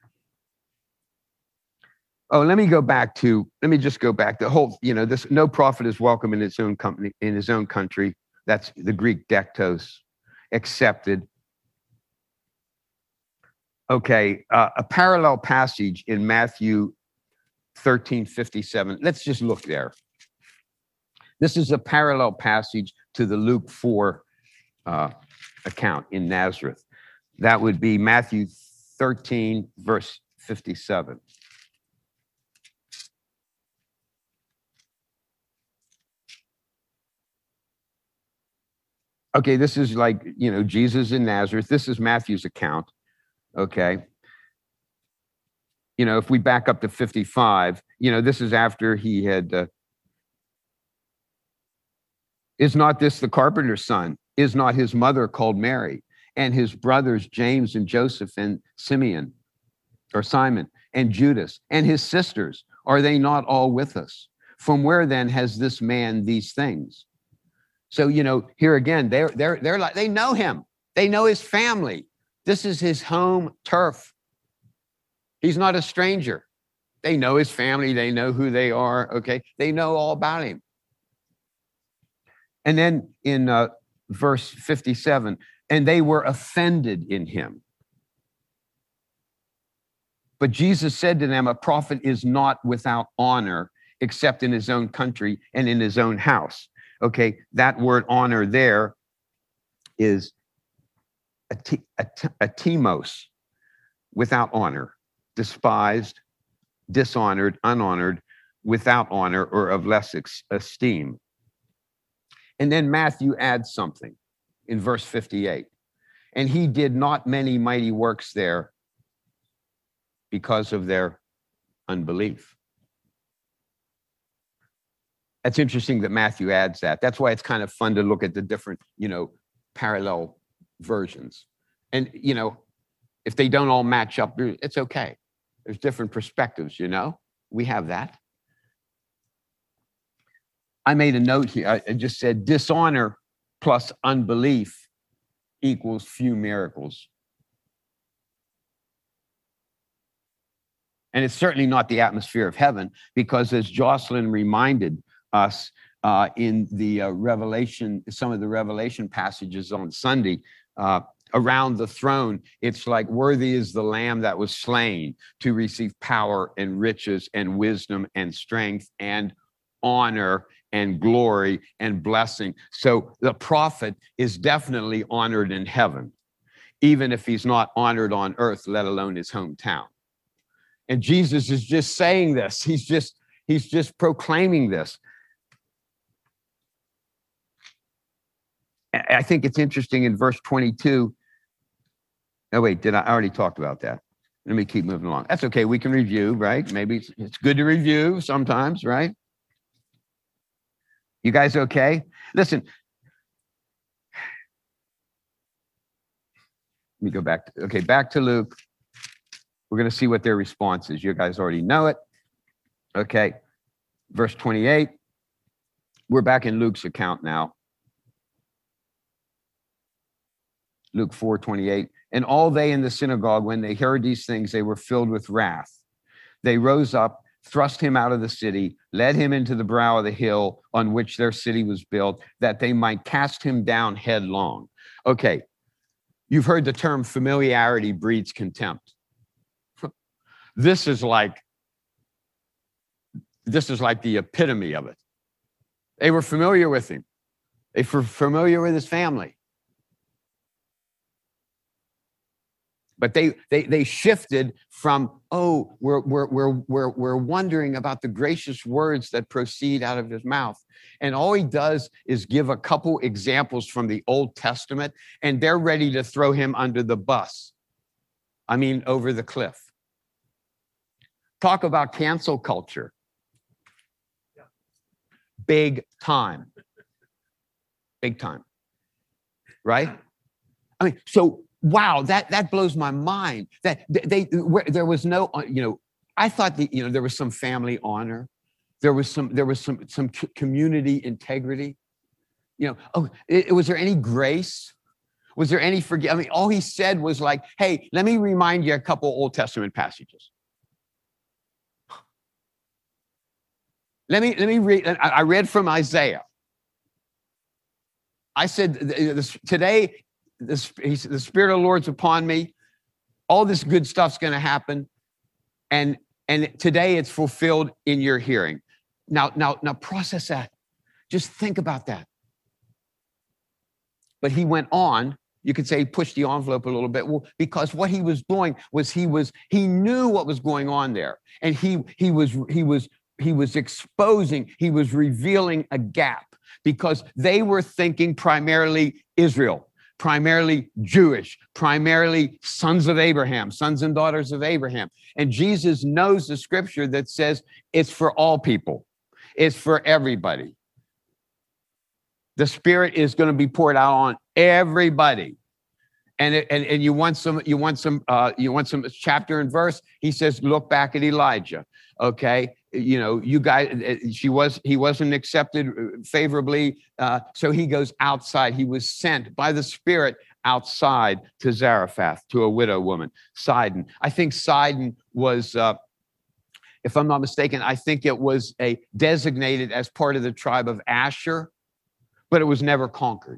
Oh, let me go back to, let me just go back. The whole, you know, this, no prophet is welcome in his own company, in his own country. That's the Greek dektos, accepted. Okay. Uh, a parallel passage in Matthew thirteen fifty-seven. Let's just look there. This is a parallel passage to the Luke four uh, account in Nazareth. That would be Matthew thirteen, verse fifty-seven. Okay, this is like, you know, Jesus in Nazareth. This is Matthew's account. Okay. You know, if we back up to fifty-five, you know, this is after he had... Uh, Is not this the carpenter's son? Is not his mother called Mary? And his brothers James and Joseph and Simeon, or Simon, and Judas, and his sisters, are they not all with us? From where then has this man these things? So, you know, here again, they're they're they're like, they know him. They know his family. This is his home turf. He's not a stranger. They know his family. They know who they are. Okay. They know all about him. And then in uh, verse fifty-seven, and they were offended in him. But Jesus said to them, a prophet is not without honor except in his own country and in his own house. Okay, that word honor there is atimos, without honor, despised, dishonored, unhonored, without honor, or of less esteem. And then Matthew adds something in verse fifty-eight. and he did not many mighty works there because of their unbelief. That's interesting that Matthew adds that. That's why it's kind of fun to look at the different, you know, parallel versions. And, you know, if they don't all match up, it's okay. There's different perspectives, you know? We have that. I made a note here. I just said dishonor plus unbelief equals few miracles. And it's certainly not the atmosphere of heaven, because as Jocelyn reminded us uh, in the uh, Revelation, some of the Revelation passages on Sunday, uh, around the throne, it's like, worthy is the Lamb that was slain to receive power and riches and wisdom and strength and honor and glory and blessing. So the prophet is definitely honored in heaven, even if he's not honored on earth, let alone his hometown. And Jesus is just saying this. He's just, he's just proclaiming this. I think it's interesting in verse twenty-two. Oh, wait, did I, I already talked about that? Let me keep moving along. That's okay. We can review, right? Maybe it's, it's good to review sometimes, right? You guys okay? Listen. Let me go back. To, okay, back to Luke. We're going to see what their response is. You guys already know it. Okay, verse twenty-eight. We're back in Luke's account now. Luke four twenty-eight. And all they in the synagogue, when they heard these things, they were filled with wrath. They rose up, thrust him out of the city, led him into the brow of the hill on which their city was built, that they might cast him down headlong. Okay, you've heard the term familiarity breeds contempt. This is like, this is like the epitome of it. They were familiar with him. They were familiar with his family. But they they they shifted from, oh, we're we're we're we're we're wondering about the gracious words that proceed out of his mouth. And all he does is give a couple examples from the Old Testament, and they're ready to throw him under the bus. I mean, over the cliff. Talk about cancel culture. Big time. Big time. Right? I mean, so wow, that that blows my mind. That they, they where, there was no, you know, I thought that, you know, there was some family honor, there was some there was some some community integrity. You know, oh, it, was there any grace? Was there any forgive? I mean, all he said was like, "Hey, let me remind you a couple Old Testament passages." Let me let me read. I read from Isaiah. I said today, the, the Spirit of the Lord's upon me. All this good stuff's going to happen, and and today it's fulfilled in your hearing. Now now now process that. Just think about that. But he went on. You could say he pushed the envelope a little bit. Well, because what he was doing was he was he knew what was going on there, and he he was he was he was exposing. He was revealing a gap because they were thinking primarily Israel, primarily Jewish, primarily sons of Abraham, sons and daughters of Abraham. And Jesus knows the scripture that says it's for all people, it's for everybody. The Spirit is going to be poured out on everybody. And, it, and and you want some you want some uh, you want some chapter and verse. He says, look back at Elijah. Okay, you know, you guys. She was he wasn't accepted favorably, uh, so he goes outside. He was sent by the Spirit outside to Zarephath, to a widow woman, Sidon. I think Sidon was, uh, if I'm not mistaken, I think it was a designated as part of the tribe of Asher, but it was never conquered.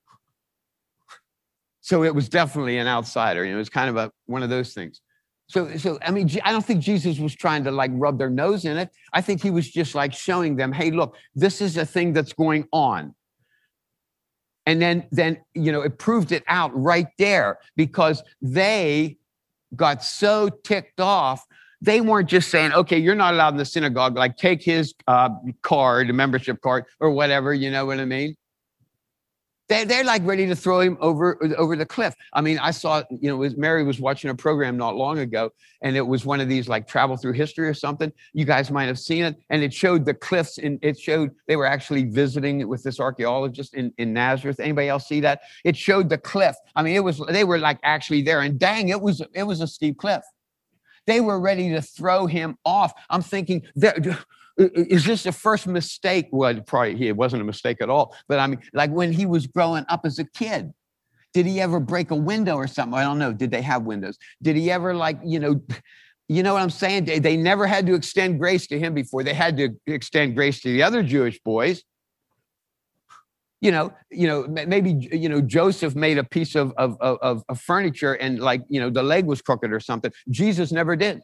So it was definitely an outsider. You know, it was kind of a one of those things. So, so I mean, I don't think Jesus was trying to like rub their nose in it. I think he was just like showing them, hey, look, this is a thing that's going on. And then, then you know, it proved it out right there because they got so ticked off. They weren't just saying, okay, you're not allowed in the synagogue. Like, take his uh, card, a membership card, or whatever. You know what I mean? They, they're like ready to throw him over, over the cliff. I mean, I saw, you know, was, Mary was watching a program not long ago, and it was one of these like travel through history or something. You guys might have seen it. And it showed the cliffs, and it showed they were actually visiting with this archaeologist in, in Nazareth. Anybody else see that? It showed the cliff. I mean, it was, they were like actually there, and dang, it was, it was a steep cliff. They were ready to throw him off. I'm thinking, is this the first mistake? Well, probably it wasn't a mistake at all. But I mean, like when he was growing up as a kid, did he ever break a window or something? I don't know. Did they have windows? Did he ever like, you know, you know what I'm saying? They, they never had to extend grace to him before. They had to extend grace to the other Jewish boys. You know, you know, maybe, you know, Joseph made a piece of, of, of, of furniture and like, you know, the leg was crooked or something. Jesus never did.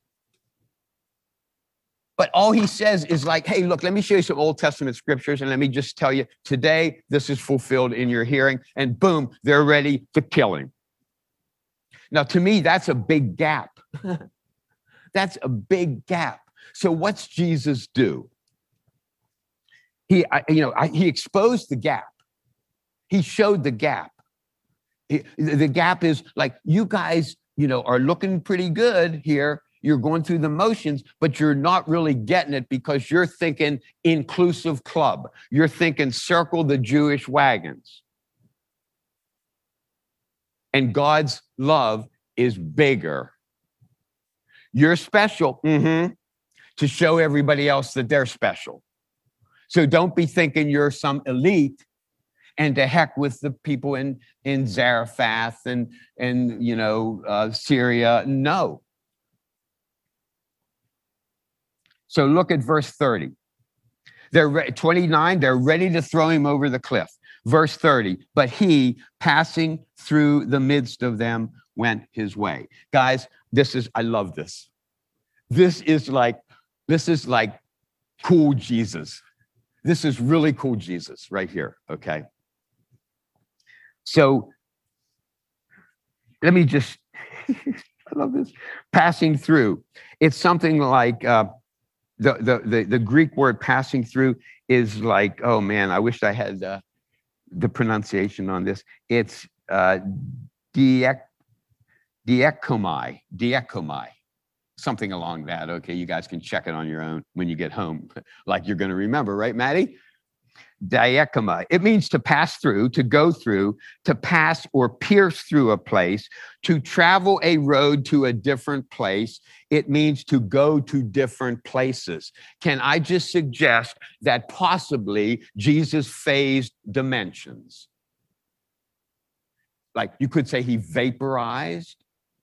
But all he says is like, hey, look, let me show you some Old Testament scriptures, and let me just tell you, today, this is fulfilled in your hearing, and boom, they're ready to kill him. Now, to me, that's a big gap. That's a big gap. So what's Jesus do? He, I, you know, I, he exposed the gap. He showed the gap. He, the gap is like, you guys, you know, are looking pretty good here. You're going through the motions, but you're not really getting it because you're thinking inclusive club. You're thinking circle the Jewish wagons. And God's love is bigger. You're special mm-hmm, to show everybody else that they're special. So don't be thinking you're some elite, and to heck with the people in, in Zarephath and, and you know, uh, Syria. No. So look at verse thirty. They're re- twenty-nine, they're ready to throw him over the cliff. Verse thirty, but he, passing through the midst of them, went his way. Guys, this is, I love this. This is like, this is like cool Jesus. This is really cool Jesus right here, okay? So let me just, I love this. Passing through. It's something like, uh, The, the, the, the Greek word passing through is like, oh man, I wish I had uh, the pronunciation on this. It's uh, diek, diekomai, diekomai, something along that. Okay, you guys can check it on your own when you get home, like you're going to remember, right, Maddie? Diekomai. It means to pass through, to go through, to pass or pierce through a place, to travel a road to a different place. It means to go to different places. Can I just suggest that possibly Jesus phased dimensions? Like you could say he vaporized.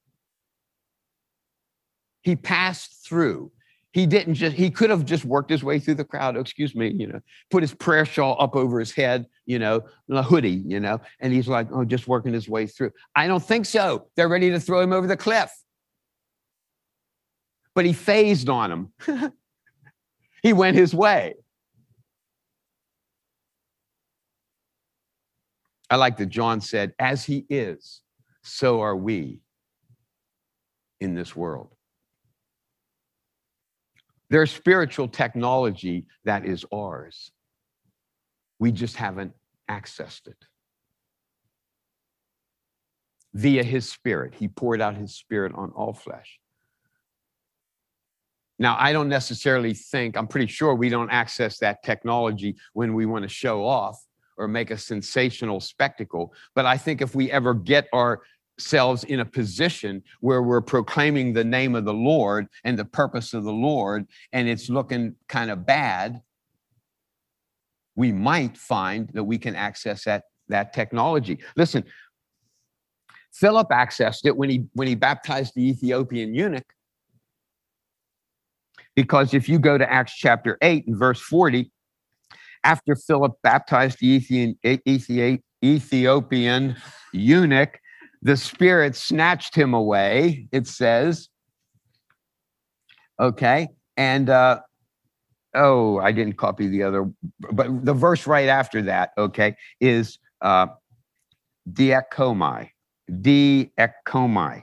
He passed through. He didn't just, he could have just worked his way through the crowd, oh, excuse me, you know, put his prayer shawl up over his head, you know, a hoodie, you know, and he's like, oh, just working his way through. I don't think so. They're ready to throw him over the cliff. But he phased on him. He went his way. I like that John said, as he is, so are we in this world. There's spiritual technology that is ours. We just haven't accessed it. Via his spirit, he poured out his spirit on all flesh. Now, I don't necessarily think, I'm pretty sure we don't access that technology when we want to show off or make a sensational spectacle. But I think if we ever get our ourselves in a position where we're proclaiming the name of the Lord and the purpose of the Lord, and it's looking kind of bad, we might find that we can access that, that technology. Listen, Philip accessed it when he, when he baptized the Ethiopian eunuch. Because if you go to Acts chapter eight and verse forty, after Philip baptized the Ethiopian, Ethiopian eunuch, the Spirit snatched him away, it says. Okay, and uh, oh, I didn't copy the other, but the verse right after that, okay, is uh, diekomai, diekomai.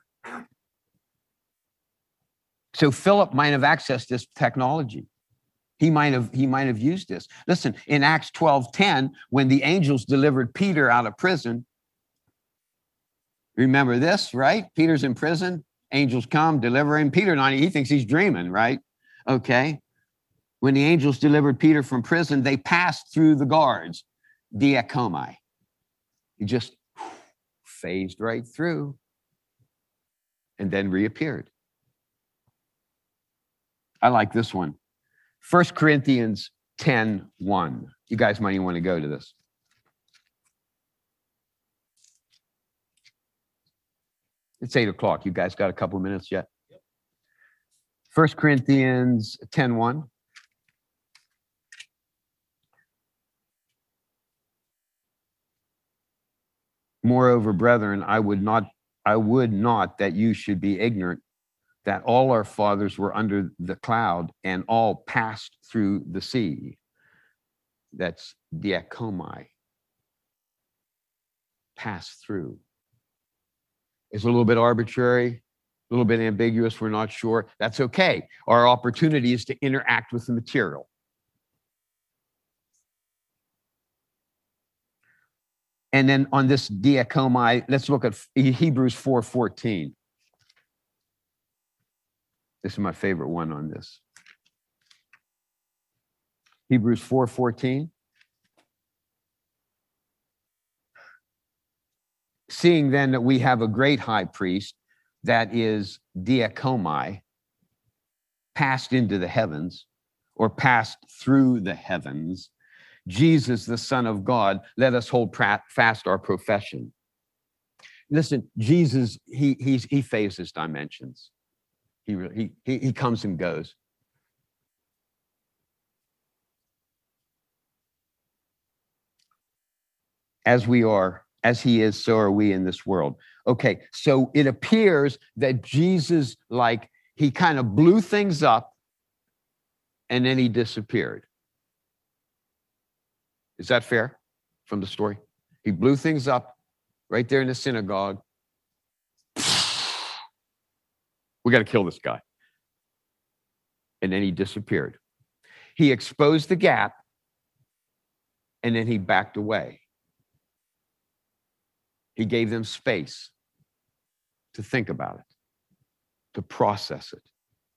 So Philip might have accessed this technology. He might have, he might have used this. Listen, in Acts twelve ten, when the angels delivered Peter out of prison, remember this, right? Peter's in prison. Angels come, deliver him. Peter, not, he thinks he's dreaming, right? Okay. When the angels delivered Peter from prison, they passed through the guards, diakomai. He just phased right through and then reappeared. I like this one. First Corinthians ten one. You guys might even want to go to this. It's eight o'clock. You guys got a couple of minutes yet? First Corinthians ten one. Moreover, brethren, I would not, I would not that you should be ignorant that all our fathers were under the cloud and all passed through the sea. That's diakomai. Pass through. It's a little bit arbitrary, a little bit ambiguous. We're not sure. That's okay. Our opportunity is to interact with the material. And then on this diakomai, let's look at Hebrews four fourteen. This is my favorite one on this. Hebrews four fourteen. Seeing then that we have a great high priest that is diakomai, passed into the heavens, or passed through the heavens, Jesus, the Son of God, let us hold fast our profession. Listen, Jesus, he he's, he phases dimensions. He, really, he, he comes and goes. As we are, as he is, so are we in this world. Okay, so it appears that Jesus, like, he kind of blew things up and then he disappeared. Is that fair from the story? He blew things up right there in the synagogue. We got to kill this guy. And then he disappeared. He exposed the gap and then he backed away. He gave them space to think about it, to process it.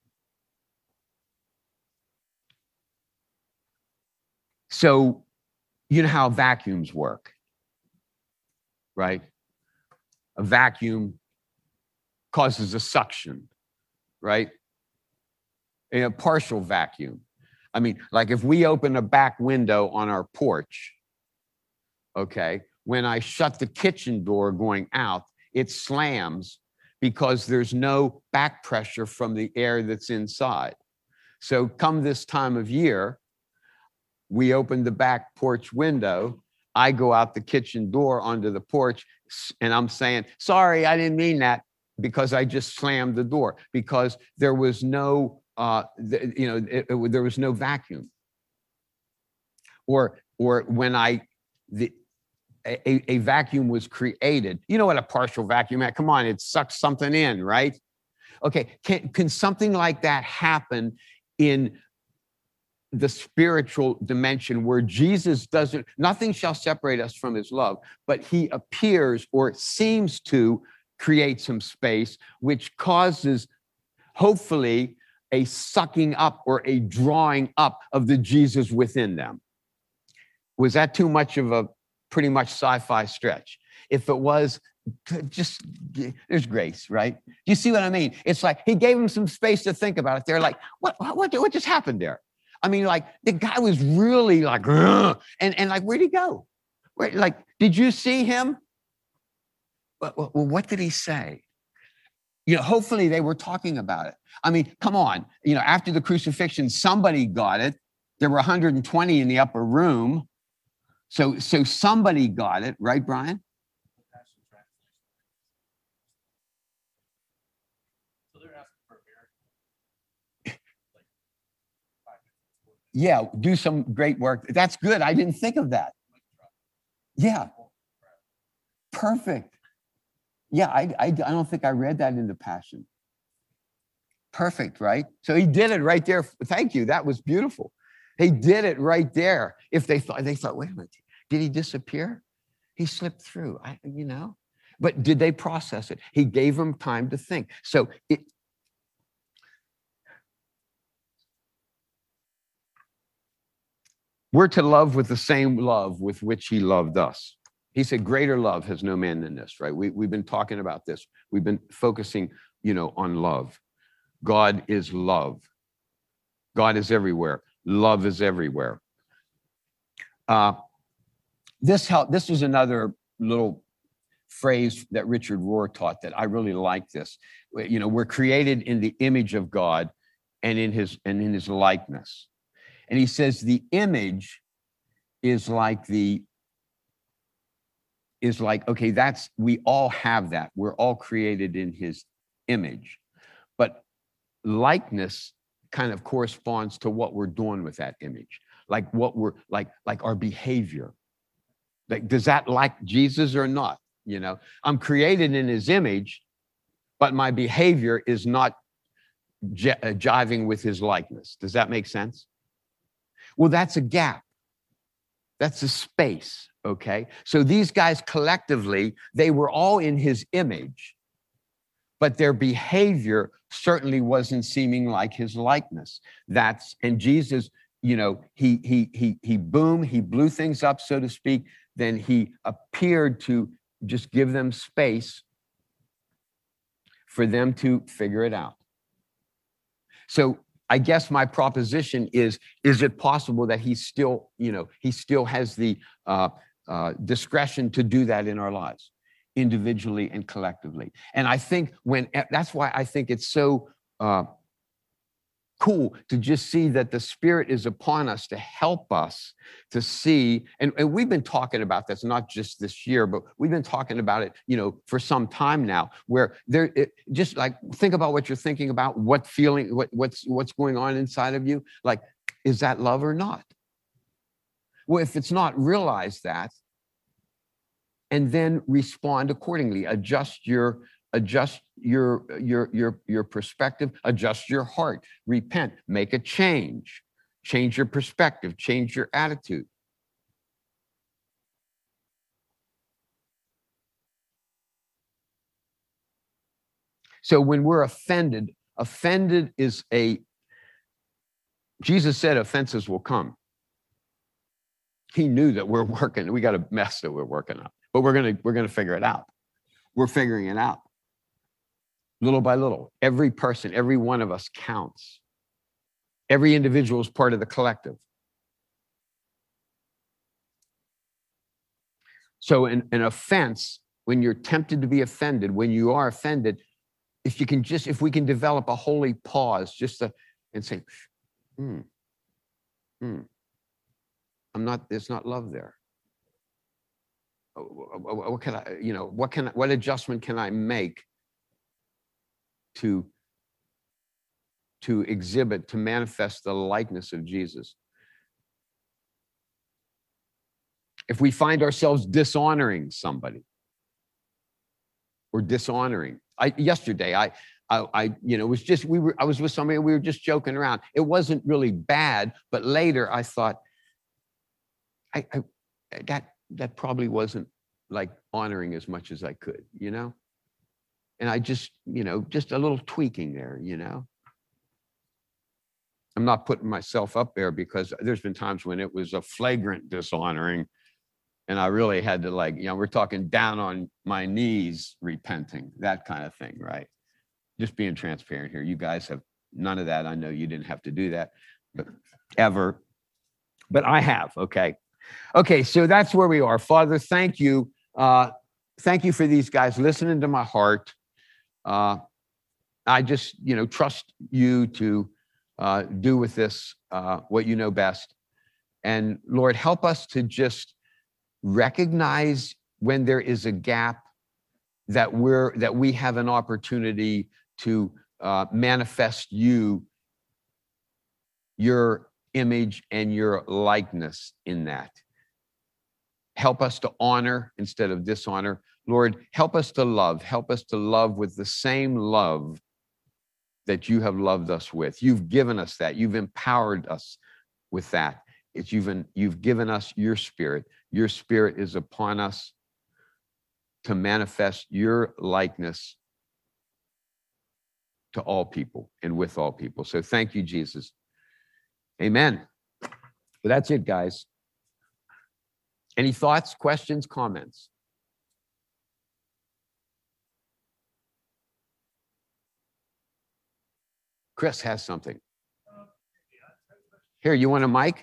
So, you know how vacuums work, right? A vacuum causes a suction, right? In a partial vacuum. I mean, like if we open a back window on our porch, okay, when I shut the kitchen door going out, it slams because there's no back pressure from the air that's inside. So come this time of year, we open the back porch window, I go out the kitchen door onto the porch, and I'm saying, sorry, I didn't mean that, because I just slammed the door, because there was no, uh, th- you know, it, it, there was no vacuum. Or, or when I, the, a, a vacuum was created. You know what a partial vacuum is? Come on, it sucks something in, right? Okay, can, can something like that happen in the spiritual dimension where Jesus doesn't, nothing shall separate us from his love, but he appears or seems to create some space, which causes, hopefully, a sucking up or a drawing up of the Jesus within them? Was that too much of a pretty much sci-fi stretch? If it was, just, there's grace, right? Do you see what I mean? It's like he gave them some space to think about it. They're like, what, what, what just happened there? I mean, like, the guy was really like, and, and like, where'd he go? Where, like, did you see him? Well, what did he say? You know, hopefully they were talking about it. I mean, come on. You know, after the crucifixion, somebody got it. There were one hundred twenty in the upper room. So, so somebody got it, right, Brian? Yeah, do some great work. That's good. I didn't think of that. Yeah. Perfect. Yeah, I, I, I don't think I read that in the Passion. Perfect, right? So he did it right there. Thank you. That was beautiful. He did it right there. If they thought, they thought, wait a minute, did he disappear? He slipped through, I, you know? But did they process it? He gave them time to think. So it, we're to love with the same love with which he loved us. He said, greater love has no man than this, right? We, we've been talking about this. We've been focusing, you know, on love. God is love. God is everywhere. Love is everywhere. Uh, this help. This is another little phrase that Richard Rohr taught that I really like this. You know, we're created in the image of God and in his and in his likeness. And he says the image is like the is like, okay, that's, we all have that. We're all created in his image. But likeness kind of corresponds to what we're doing with that image. Like what we're, like, like our behavior. Like, does that like Jesus or not? You know, I'm created in his image, but my behavior is not j- jiving with his likeness. Does that make sense? Well, that's a gap. That's a space, okay? So these guys collectively, they were all in his image, but their behavior certainly wasn't seeming like his likeness. That's, and Jesus, you know, he, he, he, he, boom, he blew things up, so to speak. Then he appeared to just give them space for them to figure it out. So I guess my proposition is, is it possible that he still, you know, he still has the uh, uh, discretion to do that in our lives, individually and collectively? And I think when, that's why I think it's so uh, cool to just see that the Spirit is upon us to help us to see, and, and we've been talking about this, not just this year, but we've been talking about it, you know, for some time now, where there, it, just like, think about what you're thinking about, what feeling, what, what's, what's going on inside of you. Like, is that love or not? Well, if it's not, realize that, and then respond accordingly. Adjust your adjust your your your your perspective, adjust your heart, repent, make a change, change your perspective, change your attitude. So when we're offended, offended is a, Jesus said offenses will come. He knew that we're working, we got a mess that we're working on, but we're gonna we're gonna figure it out. We're figuring it out. Little by little, every person, every one of us counts. Every individual is part of the collective. So an, an offense, when you're tempted to be offended, when you are offended, if you can just, if we can develop a holy pause, just to, and say, hmm, hmm, I'm not, there's not love there. What can I, you know, what can, what adjustment can I make to, to exhibit, to manifest the likeness of Jesus? If we find ourselves dishonoring somebody or dishonoring, I, yesterday, I, I, I, you know, it was just, we were, I was with somebody, we were just joking around. It wasn't really bad, but later I thought, I, I that, that probably wasn't like honoring as much as I could, you know? And I just, you know, just a little tweaking there, you know? I'm not putting myself up there because there's been times when it was a flagrant dishonoring and I really had to, like, you know, we're talking down on my knees, repenting, that kind of thing, right? Just being transparent here. You guys have none of that. I know you didn't have to do that, but ever, but I have, okay? Okay, so that's where we are. Father, thank you. Uh, thank you for these guys listening to my heart. Uh, I just, you know, trust you to uh, do with this uh, what you know best. And Lord, help us to just recognize when there is a gap that we're, that we have an opportunity to uh, manifest you, your image and your likeness in that. Help us to honor instead of dishonor. Lord, help us to love. Help us to love with the same love that you have loved us with. You've given us that. You've empowered us with that. It's you've, you've given us your spirit. Your spirit is upon us to manifest your likeness to all people and with all people. So thank you, Jesus. Amen. Well, that's it, guys. Any thoughts, questions, comments? Chris has something. Here, you want a mic?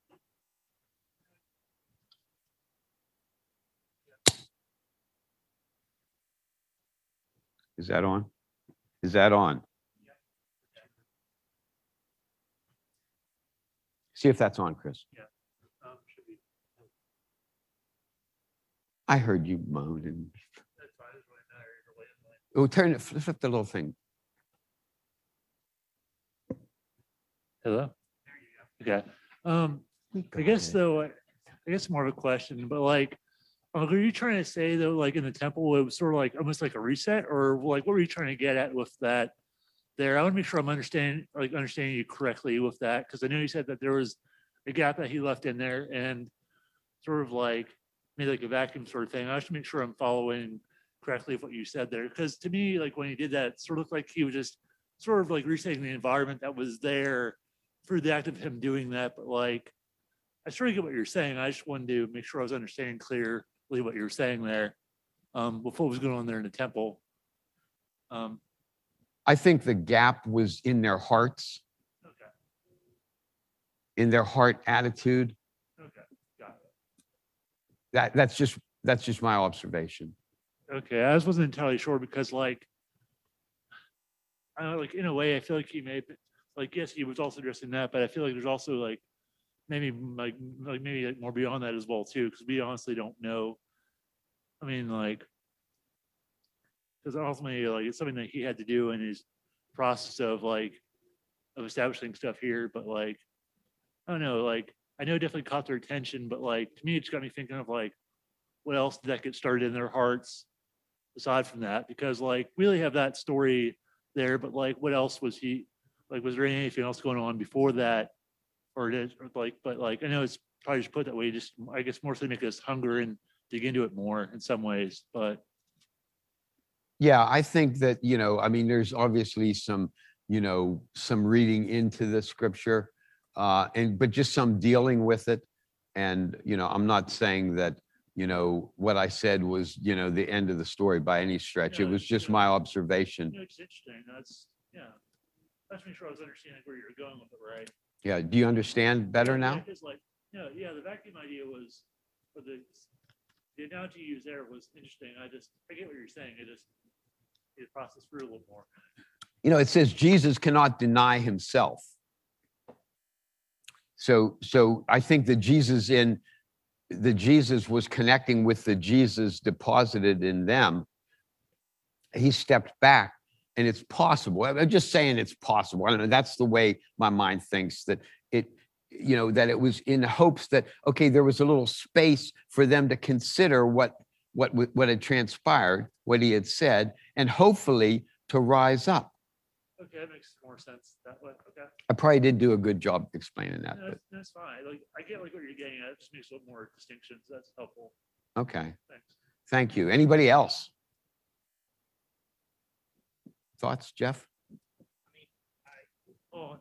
Is that on? Is that on? See if that's on, Chris. Yeah. Um, should be. I heard you moan and. That's fine. That's really matter. Oh, turn it, flip the little thing. Hello. Okay. Um, I guess though, I I guess more of a question, but like, uh, are you trying to say though, like in the temple, it was sort of like almost like a reset, or like what were you trying to get at with that? There, I want to make sure I'm understanding, like understanding you correctly with that, because I know you said that there was a gap that he left in there, and sort of like maybe like a vacuum sort of thing. I should make sure I'm following correctly with what you said there, because to me, like when he did that, it sort of looked like he was just sort of like resetting the environment that was there through the act of him doing that. But like, I sort of get what you're saying. I just wanted to make sure I was understanding clearly what you were saying there, um, before what was going on there in the temple. Um, I think the gap was in their hearts, okay, in their heart attitude. okay, got it. That that's just that's just my observation. Okay, I just wasn't entirely sure because like, I don't know, like in a way, I feel like he made, like, yes, he was also addressing that, but I feel like there's also like, maybe like, like maybe like more beyond that as well too, because we honestly don't know. I mean, like, because ultimately, like, it's something that he had to do in his process of like, of establishing stuff here, but like, I don't know, like, I know it definitely caught their attention, but like, to me, it's got me thinking of like, what else did that get started in their hearts aside from that? Because like, we really have that story there, but like, what else was he, like, was there anything else going on before that? Or it is, or like, but like, I know it's probably just put that way, just, I guess more so to make us hunger and dig into it more in some ways, but Yeah, I think that, you know, I mean, there's obviously some, you know, some reading into the scripture, uh, and but just some dealing with it. And, you know, I'm not saying that, you know, what I said was, you know, the end of the story by any stretch. It Yeah, was just yeah. my observation. you know, it's interesting. That's, yeah. Let's make sure I was understanding where you're going with it, right? Yeah. Do you understand better Yeah, now? yeah, 'cause like, yeah, yeah, the vacuum idea was, or the, the analogy you used there was interesting. I just, I get what you're saying. I just need to process through a little more. You know, it says Jesus cannot deny himself. So, so I think the Jesus in the Jesus was connecting with the Jesus deposited in them. He stepped back, and it's possible. I'm just saying it's possible. I don't know. That's the way my mind thinks, that it, you know, that it was in hopes that, okay, there was a little space for them to consider what what what had transpired, what he had said, and hopefully to rise up. Okay, that makes more sense that way. Okay. I probably didn't do a good job explaining that, No, but that's, that's fine. Like, I get like what you're getting at. It just makes a little more distinctions. That's helpful. okay. Thanks. Thank you. Anybody else? Thoughts, Jeff? Oh,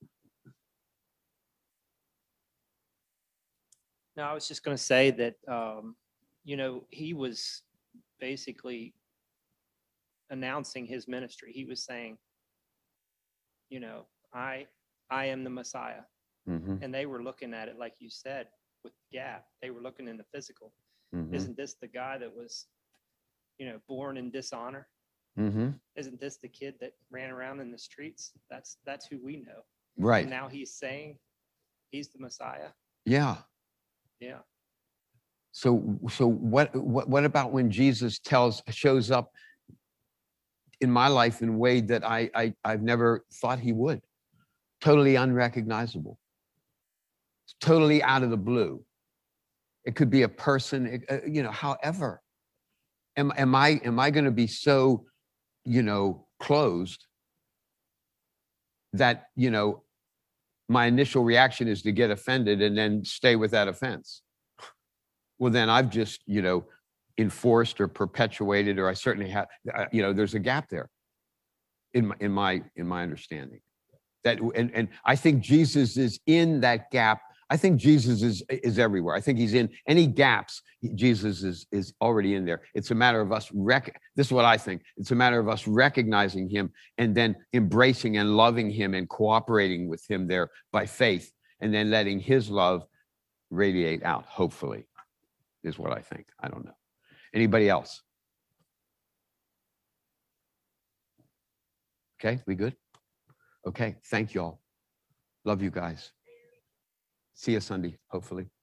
No, I was just going to say that, um, you know, he was basically announcing his ministry. He was saying, you know, I, I am the Messiah. Mm-hmm. And they were looking at it, like you said, with gap. They were looking in the physical. Mm-hmm. Isn't this the guy that was, you know, born in dishonor? Mm-hmm. Isn't this the kid that ran around in the streets? That's, that's who we know. Right. And now he's saying he's the Messiah. Yeah. Yeah. So, so what, what, what about when Jesus tells, shows up in my life in a way that I, I, I've never thought he would? Totally unrecognizable. It's totally out of the blue. It could be a person, it, uh, you know, however. Am, am I, am I going to be so, you know, closed that, you know, my initial reaction is to get offended and then stay with that offense. Well, then I've just, you know, enforced or perpetuated, or I certainly have, uh, you know, there's a gap there in my, in my, in my understanding. That, and, and I think Jesus is in that gap. I think Jesus is, is everywhere. I think he's in any gaps. Jesus is, is already in there. It's a matter of us, rec- this is what I think. It's a matter of us recognizing him and then embracing and loving him and cooperating with him there by faith, and then letting his love radiate out, hopefully, is what I think. I don't know. Anybody else? Okay, we good? Okay, thank you all. Love you guys. See you Sunday, hopefully.